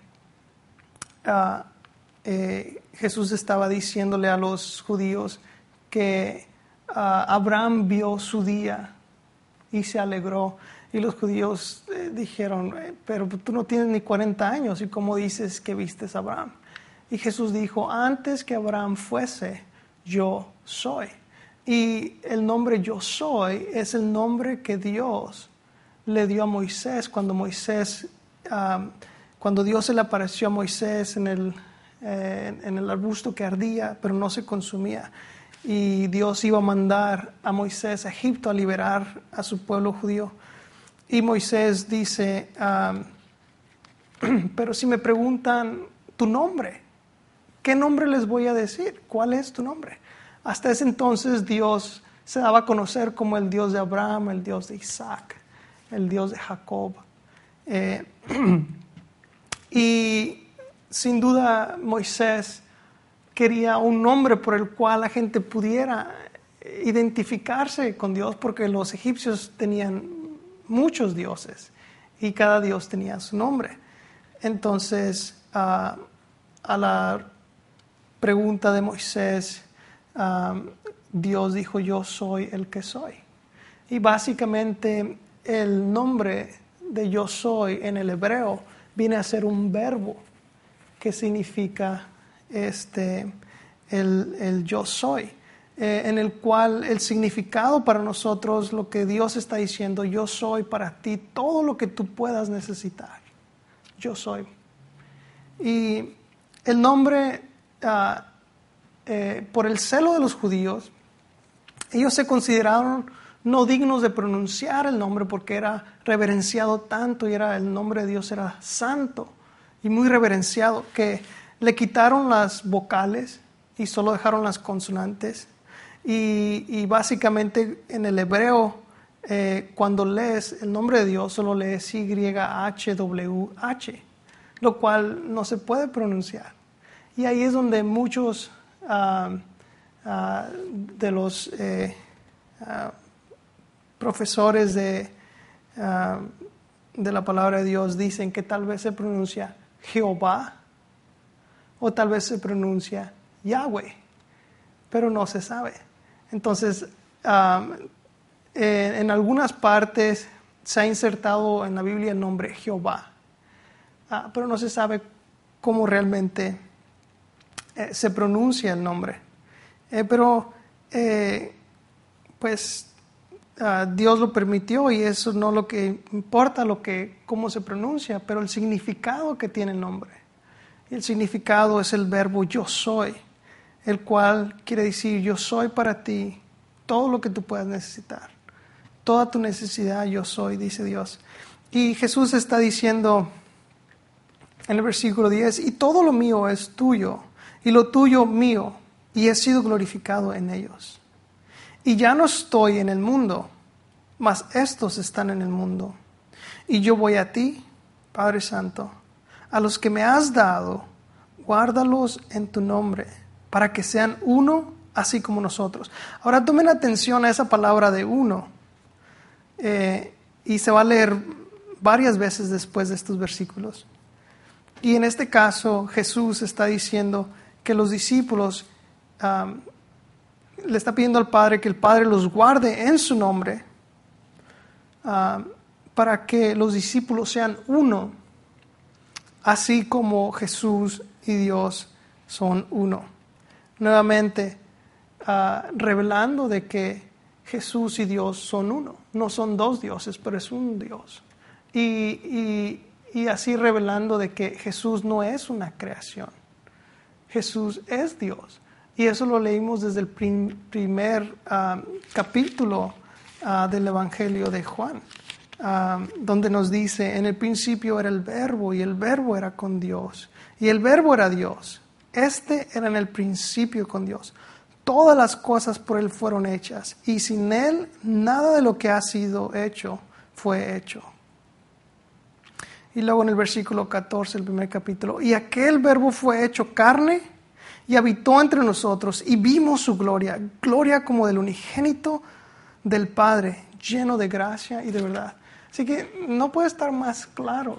uh, eh, Jesús estaba diciéndole a los judíos que uh, Abraham vio su día y se alegró. Y los judíos eh, dijeron, pero tú no tienes ni cuarenta años, ¿y cómo dices que vistes a Abraham? Y Jesús dijo, antes que Abraham fuese, yo soy. Y el nombre yo soy es el nombre que Dios le dio a Moisés cuando Moisés, um, cuando Dios se le apareció a Moisés en el, eh, en el arbusto que ardía, pero no se consumía. Y Dios iba a mandar a Moisés a Egipto a liberar a su pueblo judío. Y Moisés dice, um, pero si me preguntan tu nombre, ¿qué nombre les voy a decir? ¿Cuál es tu nombre? Hasta ese entonces Dios se daba a conocer como el Dios de Abraham, el Dios de Isaac, el Dios de Jacob. Eh, y sin duda Moisés quería un nombre por el cual la gente pudiera identificarse con Dios, porque los egipcios tenían muchos dioses y cada dios tenía su nombre. Entonces, uh, a la pregunta de Moisés, uh, Dios dijo, yo soy el que soy. Y básicamente el nombre de yo soy en el hebreo viene a ser un verbo que significa este, el, el yo soy. Eh, en el cual el significado para nosotros, lo que Dios está diciendo, yo soy para ti todo lo que tú puedas necesitar. Yo soy. Y el nombre, uh, eh, por el celo de los judíos, ellos se consideraron no dignos de pronunciar el nombre porque era reverenciado tanto y era, el nombre de Dios era santo y muy reverenciado, que le quitaron las vocales y solo dejaron las consonantes. Y, y básicamente en el hebreo, eh, cuando lees el nombre de Dios, solo lees Y H W H, lo cual no se puede pronunciar. Y ahí es donde muchos uh, uh, de los eh, uh, profesores de, uh, de la palabra de Dios dicen que tal vez se pronuncia Jehová o tal vez se pronuncia Yahweh, pero no se sabe. Entonces, um, eh, en algunas partes se ha insertado en la Biblia el nombre Jehová, uh, pero no se sabe cómo realmente eh, se pronuncia el nombre. Eh, pero, eh, pues, uh, Dios lo permitió y eso no es lo que importa, lo que, cómo se pronuncia, pero el significado que tiene el nombre. Y el significado es el verbo yo soy, el cual quiere decir yo soy para ti todo lo que tú puedas necesitar. Toda tu necesidad yo soy, dice Dios. Y Jesús está diciendo en el versículo diez, y todo lo mío es tuyo, y lo tuyo mío, y he sido glorificado en ellos. Y ya no estoy en el mundo, mas estos están en el mundo, Y yo voy a ti, Padre Santo, a los que me has dado, guárdalos en tu nombre, para que sean uno, así como nosotros. Ahora tomen atención a esa palabra de uno, eh, y se va a leer varias veces después de estos versículos. Y en este caso Jesús está diciendo que los discípulos um, le está pidiendo al Padre que el Padre los guarde en su nombre, uh, para que los discípulos sean uno, así como Jesús y Dios son uno. Nuevamente, uh, revelando de que Jesús y Dios son uno. No son dos dioses, pero es un Dios. Y, y, y así revelando de que Jesús no es una creación. Jesús es Dios. Y eso lo leímos desde el prim, primer uh, capítulo uh, del Evangelio de Juan, uh, donde nos dice, en el principio era el Verbo, y el Verbo era con Dios, y el Verbo era Dios. Este era en el principio con Dios. Todas las cosas por Él fueron hechas, y sin Él nada de lo que ha sido hecho fue hecho. Y luego en el versículo catorce, el primer capítulo, y aquel Verbo fue hecho carne y habitó entre nosotros, y vimos su gloria, gloria como del unigénito del Padre, lleno de gracia y de verdad. Así que no puede estar más claro.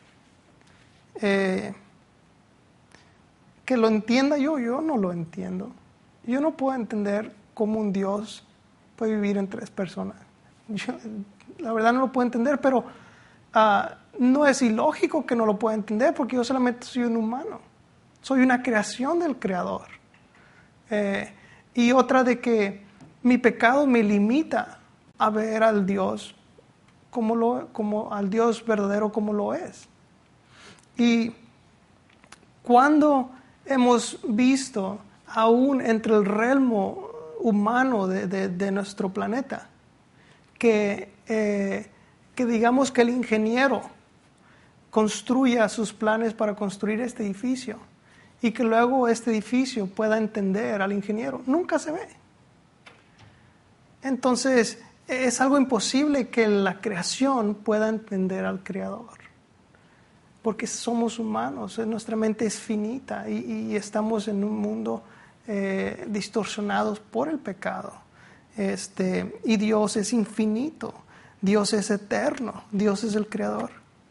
Eh, que lo entienda yo, yo no lo entiendo. Yo no puedo entender cómo un Dios puede vivir en tres personas. Yo, la verdad no lo puedo entender, pero uh, no es ilógico que no lo pueda entender, porque yo solamente soy un humano. Soy una creación del Creador. Eh, y otra de que mi pecado me limita a ver al Dios como lo, como al Dios verdadero como lo es. Y cuando hemos visto aún entre el realmo humano de, de, de nuestro planeta, que, eh, que digamos que el ingeniero construya sus planes para construir este edificio y que luego este edificio pueda entender al ingeniero, nunca se ve. Entonces, es algo imposible que la creación pueda entender al Creador, porque somos humanos, nuestra mente es finita y, y estamos en un mundo eh, distorsionados por el pecado. Este, y Dios es infinito, Dios es eterno, Dios es el Creador.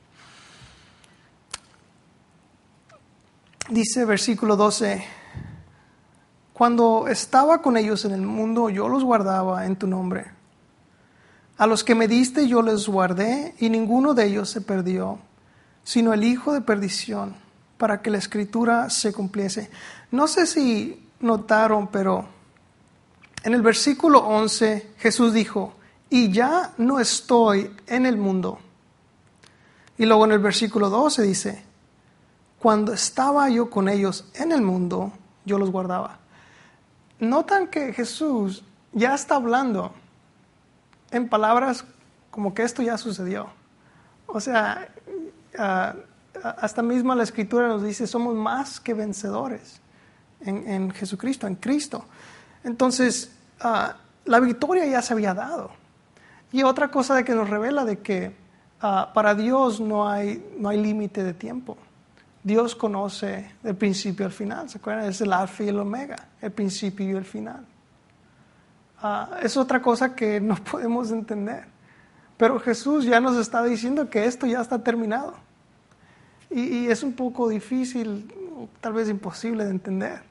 Dice versículo doce, cuando estaba con ellos en el mundo, yo los guardaba en tu nombre. A los que me diste yo les guardé, y ninguno de ellos se perdió, sino el hijo de perdición, para que la escritura se cumpliese. No sé si notaron, pero en el versículo once Jesús dijo, y ya no estoy en el mundo. Y luego en el versículo doce dice, cuando estaba yo con ellos en el mundo, yo los guardaba. Notan que Jesús ya está hablando en palabras como que esto ya sucedió. O sea, uh, hasta misma la Escritura nos dice, somos más que vencedores en, en Jesucristo, en Cristo. Entonces, uh, la victoria ya se había dado. Y otra cosa de que nos revela de que uh, para Dios no hay, no hay límite de tiempo. Dios conoce el principio y el final, ¿se acuerdan? Es el alfa y el omega, el principio y el final. Uh, es otra cosa que no podemos entender. Pero Jesús ya nos está diciendo que esto ya está terminado. Y, y es un poco difícil, tal vez imposible de entender.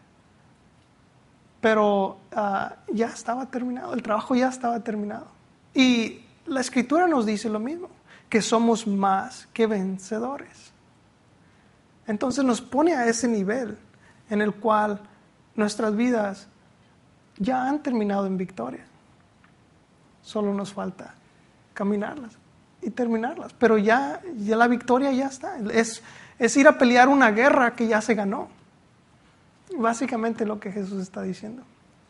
Pero uh, ya estaba terminado, el trabajo ya estaba terminado. Y la Escritura nos dice lo mismo, que somos más que vencedores. Entonces nos pone a ese nivel en el cual nuestras vidas ya han terminado en victoria. Solo nos falta caminarlas y terminarlas. Pero ya, ya la victoria ya está. Es, es ir a pelear una guerra que ya se ganó. Básicamente lo que Jesús está diciendo.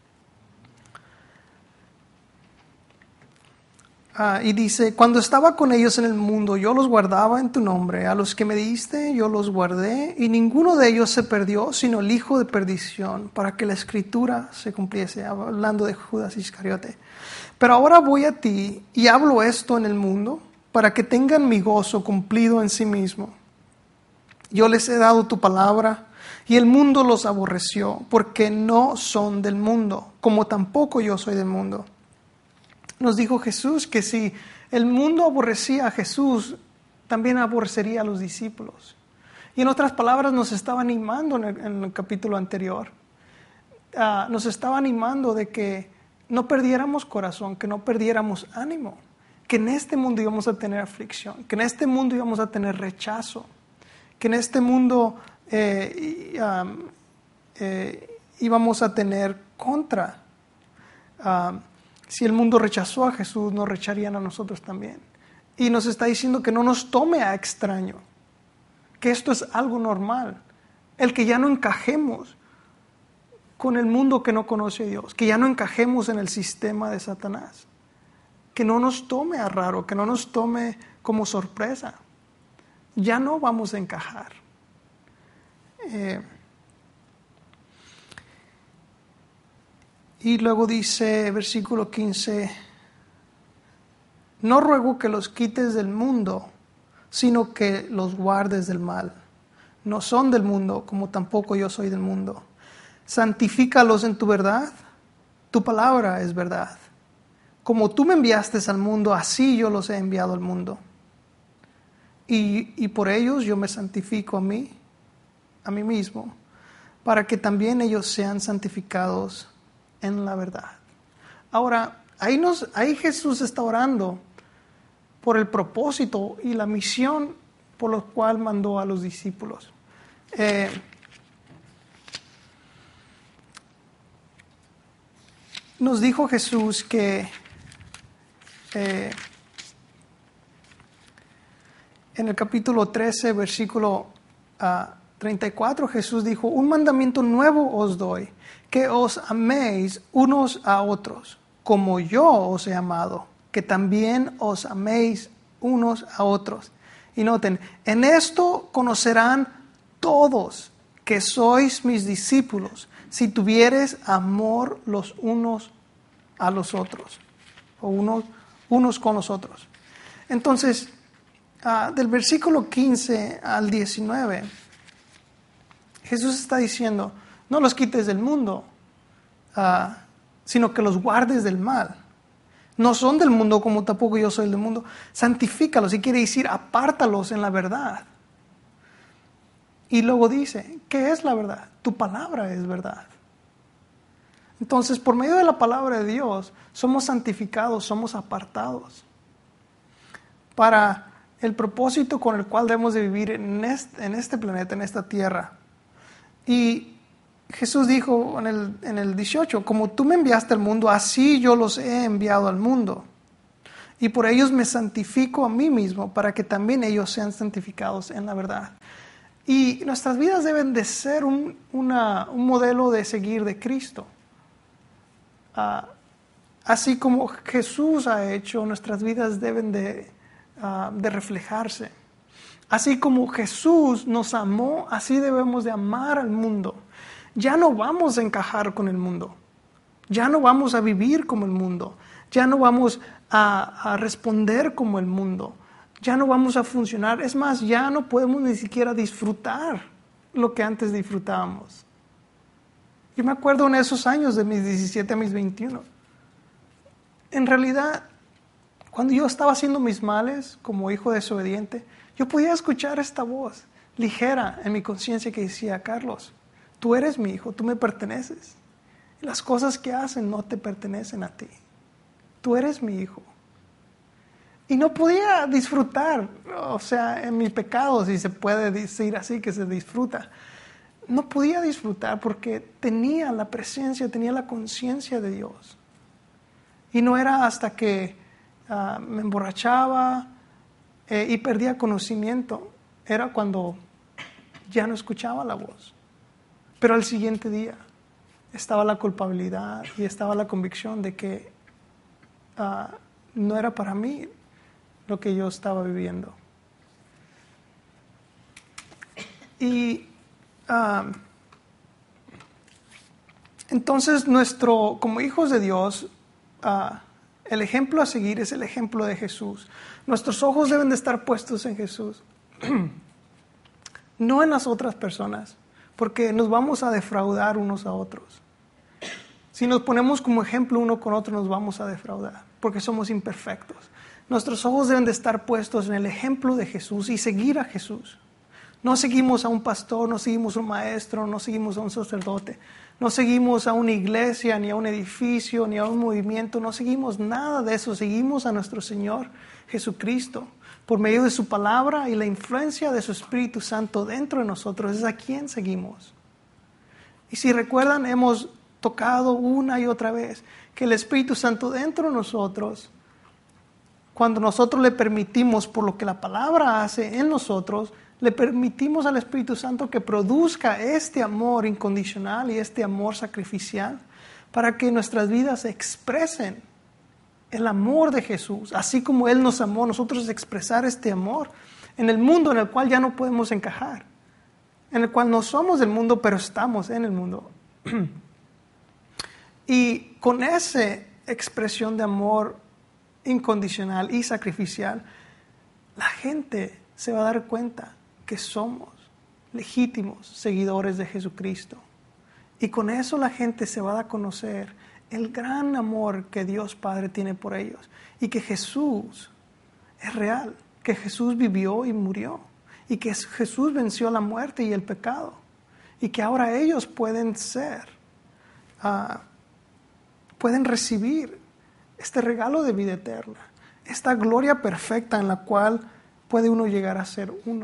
Ah, y dice, cuando estaba con ellos en el mundo, yo los guardaba en tu nombre. A los que me diste, yo los guardé. Y ninguno de ellos se perdió, sino el hijo de perdición, para que la escritura se cumpliese. Hablando de Judas Iscariote. Pero ahora voy a ti y hablo esto en el mundo, para que tengan mi gozo cumplido en sí mismo. Yo les he dado tu palabra, y el mundo los aborreció, porque no son del mundo, como tampoco yo soy del mundo. Nos dijo Jesús que si el mundo aborrecía a Jesús, también aborrecería a los discípulos. Y en otras palabras nos estaba animando en el, en el capítulo anterior. Uh, nos estaba animando de que no perdiéramos corazón, que no perdiéramos ánimo, que en este mundo íbamos a tener aflicción, que en este mundo íbamos a tener rechazo, que en este mundo eh, um, eh, íbamos a tener contra. Uh, si el mundo rechazó a Jesús, nos rechazarían a nosotros también. Y nos está diciendo que no nos tome a extraño, que esto es algo normal, el que ya no encajemos con el mundo que no conoce a Dios, que ya no encajemos en el sistema de Satanás, que no nos tome a raro, que no nos tome como sorpresa. Ya no vamos a encajar. Eh, y luego dice, versículo quince, no ruego que los quites del mundo, sino que los guardes del mal. No son del mundo, como tampoco yo soy del mundo. Santifícalos en tu verdad, tu palabra es verdad. Como tú me enviaste al mundo, así yo los he enviado al mundo. Y, y por ellos yo me santifico a mí, a mí mismo, para que también ellos sean santificados en la verdad. Ahora, ahí, nos, ahí Jesús está orando por el propósito y la misión por lo cual mandó a los discípulos. Eh, nos dijo Jesús que eh, en el capítulo trece, versículo uh, treinta y cuatro, Jesús dijo, un mandamiento nuevo os doy, que os améis unos a otros, como yo os he amado, que también os améis unos a otros. Y noten, en esto conocerán todos que sois mis discípulos, si tuviereis amor los unos a los otros, o unos, unos con los otros. Entonces, uh, del versículo quince al diecinueve, Jesús está diciendo, no los quites del mundo, uh, sino que los guardes del mal. No son del mundo como tampoco yo soy del mundo. Santifícalos, y quiere decir apártalos en la verdad. Y luego dice, ¿qué es la verdad? Tu palabra es verdad. Entonces, por medio de la palabra de Dios, somos santificados, somos apartados para el propósito con el cual debemos de vivir en este, en este planeta, en esta tierra. Y Jesús dijo en el, en el dieciocho, como tú me enviaste al mundo, así yo los he enviado al mundo. Y por ellos me santifico a mí mismo, para que también ellos sean santificados en la verdad. Y nuestras vidas deben de ser un, una, un modelo de seguir de Cristo. Uh, así como Jesús ha hecho, nuestras vidas deben de, uh, de reflejarse. Así como Jesús nos amó, así debemos de amar al mundo. Ya no vamos a encajar con el mundo. Ya no vamos a vivir como el mundo. Ya no vamos a, a responder como el mundo. Ya no vamos a funcionar. Es más, ya no podemos ni siquiera disfrutar lo que antes disfrutábamos. Yo me acuerdo en esos años de mis diecisiete a mis veintiuno. En realidad, cuando yo estaba haciendo mis males como hijo desobediente, yo podía escuchar esta voz ligera en mi conciencia que decía, Carlos, tú eres mi hijo, tú me perteneces. Y las cosas que hacen no te pertenecen a ti. Tú eres mi hijo. Y no podía disfrutar, o sea, en mi pecado, si se puede decir así, que se disfruta. No podía disfrutar porque tenía la presencia, tenía la conciencia de Dios. Y no era hasta que uh, me emborrachaba eh, y perdía conocimiento, era cuando ya no escuchaba la voz. Pero al siguiente día estaba la culpabilidad y estaba la convicción de que uh, no era para mí lo que yo estaba viviendo. Y uh, entonces nuestro, como hijos de Dios, uh, El ejemplo a seguir es el ejemplo de Jesús. Nuestros ojos deben de estar puestos en Jesús, no en las otras personas, porque nos vamos a defraudar unos a otros. Si nos ponemos como ejemplo uno con otro, nos vamos a defraudar, porque somos imperfectos. Nuestros ojos deben de estar puestos en el ejemplo de Jesús y seguir a Jesús. No seguimos a un pastor, no seguimos a un maestro, no seguimos a un sacerdote, no seguimos a una iglesia, ni a un edificio, ni a un movimiento, no seguimos nada de eso. Seguimos a nuestro Señor Jesucristo por medio de su palabra y la influencia de su Espíritu Santo dentro de nosotros. Es a quien seguimos. Y si recuerdan, hemos tocado una y otra vez que el Espíritu Santo dentro de nosotros, cuando nosotros le permitimos, por lo que la palabra hace en nosotros, le permitimos al Espíritu Santo que produzca este amor incondicional y este amor sacrificial para que nuestras vidas expresen el amor de Jesús, así como Él nos amó, nosotros expresar este amor en el mundo en el cual ya no podemos encajar, en el cual no somos del mundo, pero estamos en el mundo. Y con esa expresión de amor incondicional y sacrificial, la gente se va a dar cuenta que somos legítimos seguidores de Jesucristo. Y con eso la gente se va a dar a conocer el gran amor que Dios Padre tiene por ellos. Y que Jesús es real, que Jesús vivió y murió. Y que Jesús venció la muerte y el pecado. Y que ahora ellos pueden ser, uh, pueden recibir este regalo de vida eterna. Esta gloria perfecta en la cual puede uno llegar a ser uno.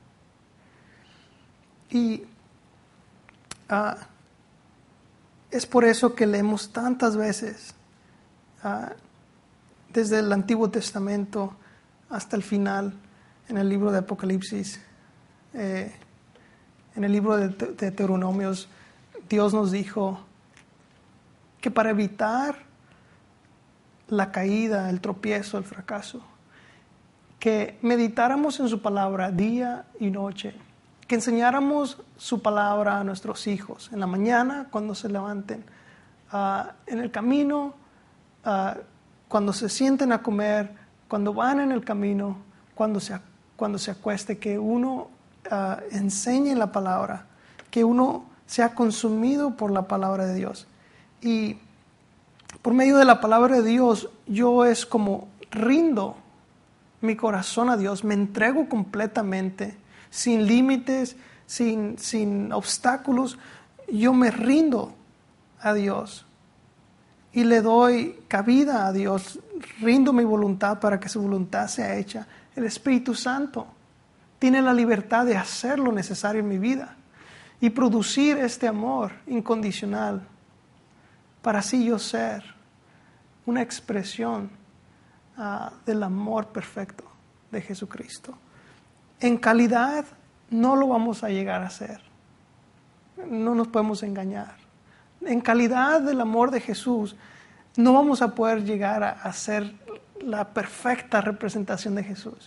Y uh, es por eso que leemos tantas veces, uh, desde el Antiguo Testamento hasta el final, en el libro de Apocalipsis, eh, en el libro de, de Deuteronomios, Dios nos dijo que para evitar la caída, el tropiezo, el fracaso, que meditáramos en su palabra día y noche, que enseñáramos su palabra a nuestros hijos en la mañana cuando se levanten, uh, en el camino, uh, cuando se sienten a comer, cuando van en el camino, cuando se, cuando se acueste, que uno uh, enseñe la palabra, que uno sea consumido por la palabra de Dios. Y por medio de la palabra de Dios, yo es como rindo mi corazón a Dios, me entrego completamente, sin límites, sin, sin obstáculos. Yo me rindo a Dios y le doy cabida a Dios, rindo mi voluntad para que su voluntad sea hecha. El Espíritu Santo tiene la libertad de hacer lo necesario en mi vida y producir este amor incondicional para así yo ser una expresión uh, del amor perfecto de Jesucristo. En calidad no lo vamos a llegar a hacer. No nos podemos engañar. En calidad del amor de Jesús no vamos a poder llegar a, a ser la perfecta representación de Jesús.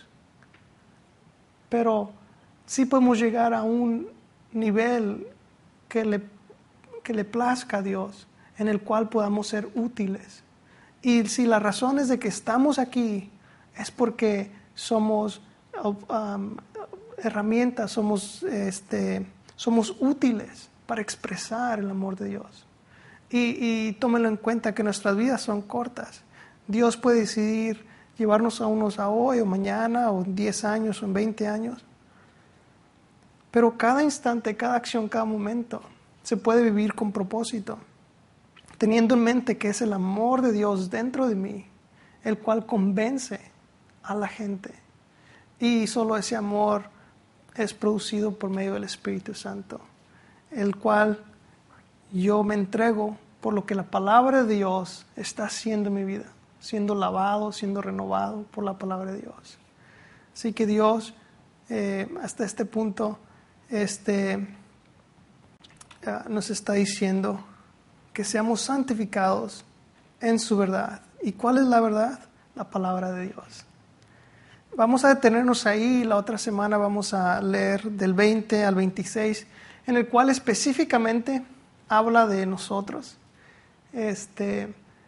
Pero sí podemos llegar a un nivel que le, que le plazca a Dios, en el cual podamos ser útiles. Y si la razón es de que estamos aquí, es porque somos um, herramientas, somos, este, somos útiles para expresar el amor de Dios. Y, y tómenlo en cuenta que nuestras vidas son cortas. Dios puede decidir llevarnos a unos a hoy o mañana o en diez años o en veinte años. Pero cada instante, cada acción, cada momento se puede vivir con propósito, teniendo en mente que es el amor de Dios dentro de mí, el cual convence a la gente. Y solo ese amor es producido por medio del Espíritu Santo, el cual yo me entrego por lo que la palabra de Dios está haciendo en mi vida, siendo lavado, siendo renovado por la palabra de Dios. Así que Dios, eh, hasta este punto, este, uh, nos está diciendo que seamos santificados en su verdad. ¿Y cuál es la verdad? La palabra de Dios. Vamos a detenernos ahí. La otra semana vamos a leer del veinte al veintiséis, en el cual específicamente habla de nosotros, este,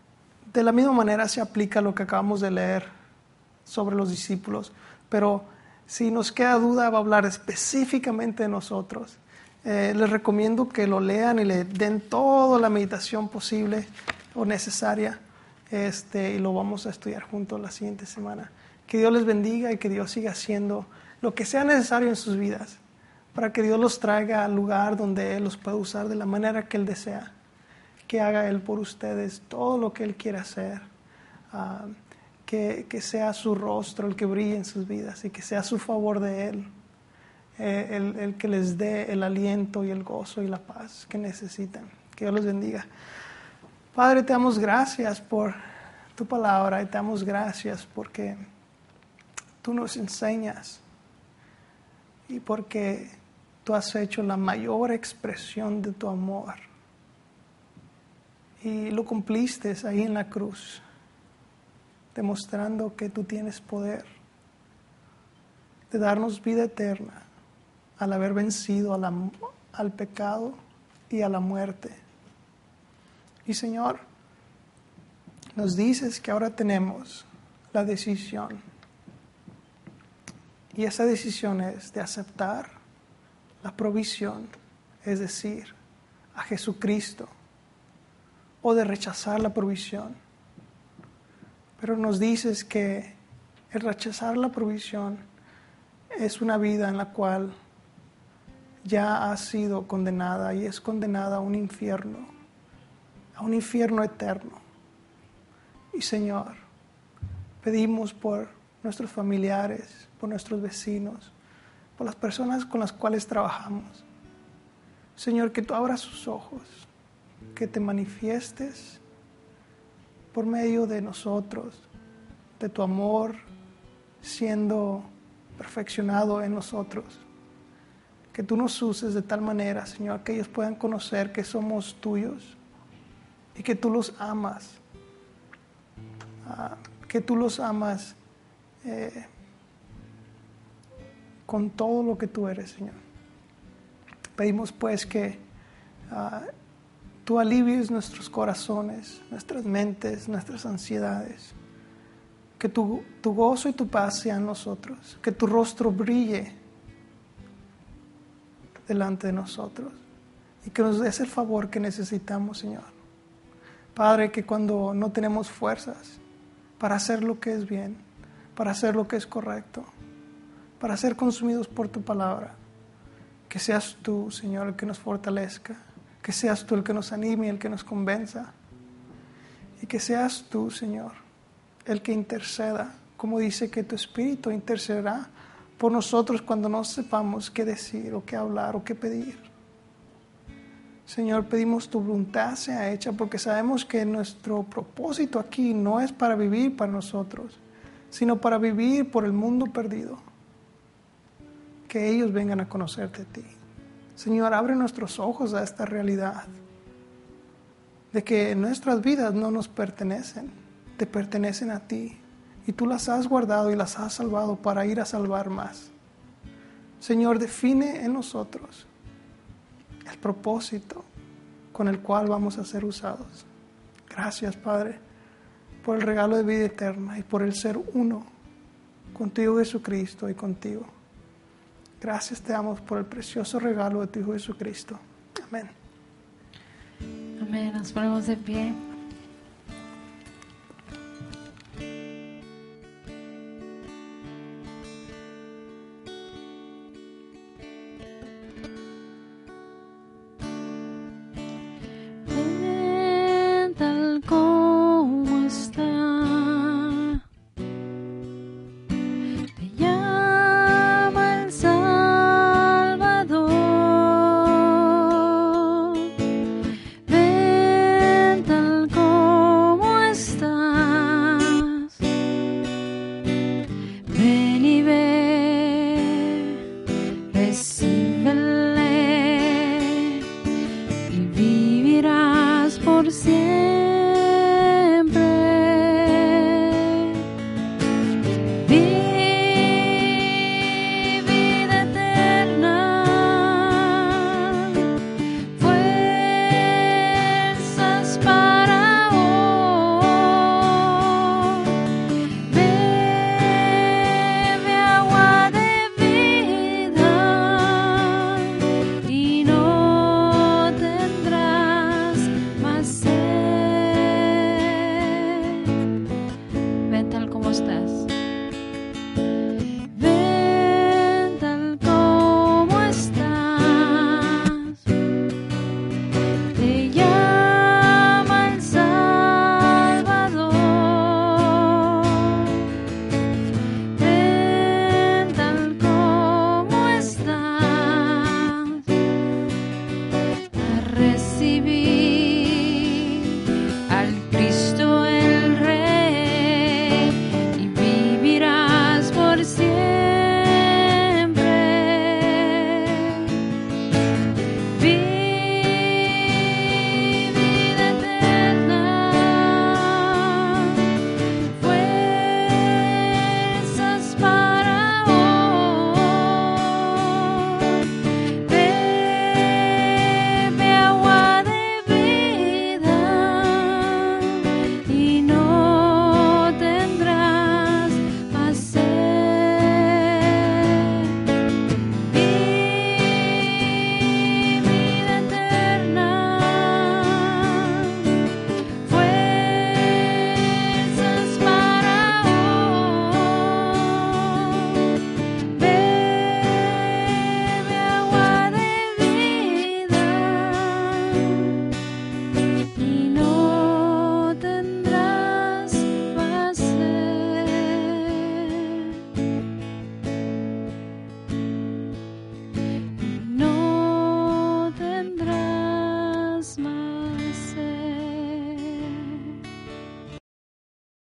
de la misma manera se aplica lo que acabamos de leer sobre los discípulos, pero si nos queda duda va a hablar específicamente de nosotros. Eh, les recomiendo que lo lean y le den toda la meditación posible o necesaria, este, y lo vamos a estudiar juntos la siguiente semana. Que Dios les bendiga y que Dios siga haciendo lo que sea necesario en sus vidas, para que Dios los traiga al lugar donde Él los pueda usar de la manera que Él desea, que haga Él por ustedes todo lo que Él quiere hacer, uh, que, que sea su rostro el que brille en sus vidas y que sea su favor de Él, eh, el, el que les dé el aliento y el gozo y la paz que necesitan. Que Dios los bendiga. Padre, te damos gracias por tu palabra y te damos gracias porque tú nos enseñas y porque tú has hecho la mayor expresión de tu amor y lo cumpliste ahí en la cruz, demostrando que tú tienes poder de darnos vida eterna al haber vencido a la, al pecado y a la muerte. Y Señor, nos dices que ahora tenemos la decisión, y esa decisión es de aceptar la provisión, es decir, a Jesucristo, o de rechazar la provisión. Pero nos dices que el rechazar la provisión es una vida en la cual ya ha sido condenada y es condenada a un infierno, a un infierno eterno. Y Señor, pedimos por nuestros familiares, por nuestros vecinos, por las personas con las cuales trabajamos. Señor, que tú abras sus ojos, que te manifiestes por medio de nosotros, de tu amor siendo perfeccionado en nosotros. Que tú nos uses de tal manera, Señor, que ellos puedan conocer que somos tuyos y que tú los amas, uh, que tú los amas eh, con todo lo que tú eres, Señor. Pedimos pues que uh, tú alivies nuestros corazones, nuestras mentes, nuestras ansiedades. Que tu, tu gozo y tu paz sean nosotros. Que tu rostro brille delante de nosotros. Y que nos des el favor que necesitamos, Señor. Padre, que cuando no tenemos fuerzas para hacer lo que es bien, para hacer lo que es correcto, para ser consumidos por tu palabra, que seas tú, Señor, el que nos fortalezca. Que seas tú el que nos anime, el que nos convenza. Y que seas tú, Señor, el que interceda, como dice que tu Espíritu intercederá por nosotros cuando no sepamos qué decir o qué hablar o qué pedir. Señor, pedimos tu voluntad sea hecha porque sabemos que nuestro propósito aquí no es para vivir para nosotros, sino para vivir por el mundo perdido. Que ellos vengan a conocerte a ti. Señor, abre nuestros ojos a esta realidad de que nuestras vidas no nos pertenecen, te pertenecen a ti y tú las has guardado y las has salvado para ir a salvar más. Señor, define en nosotros el propósito con el cual vamos a ser usados. Gracias, Padre, por el regalo de vida eterna y por el ser uno contigo, Jesucristo, y contigo. Gracias te damos por el precioso regalo de tu Hijo Jesucristo. Amén. Amén. Nos ponemos de pie.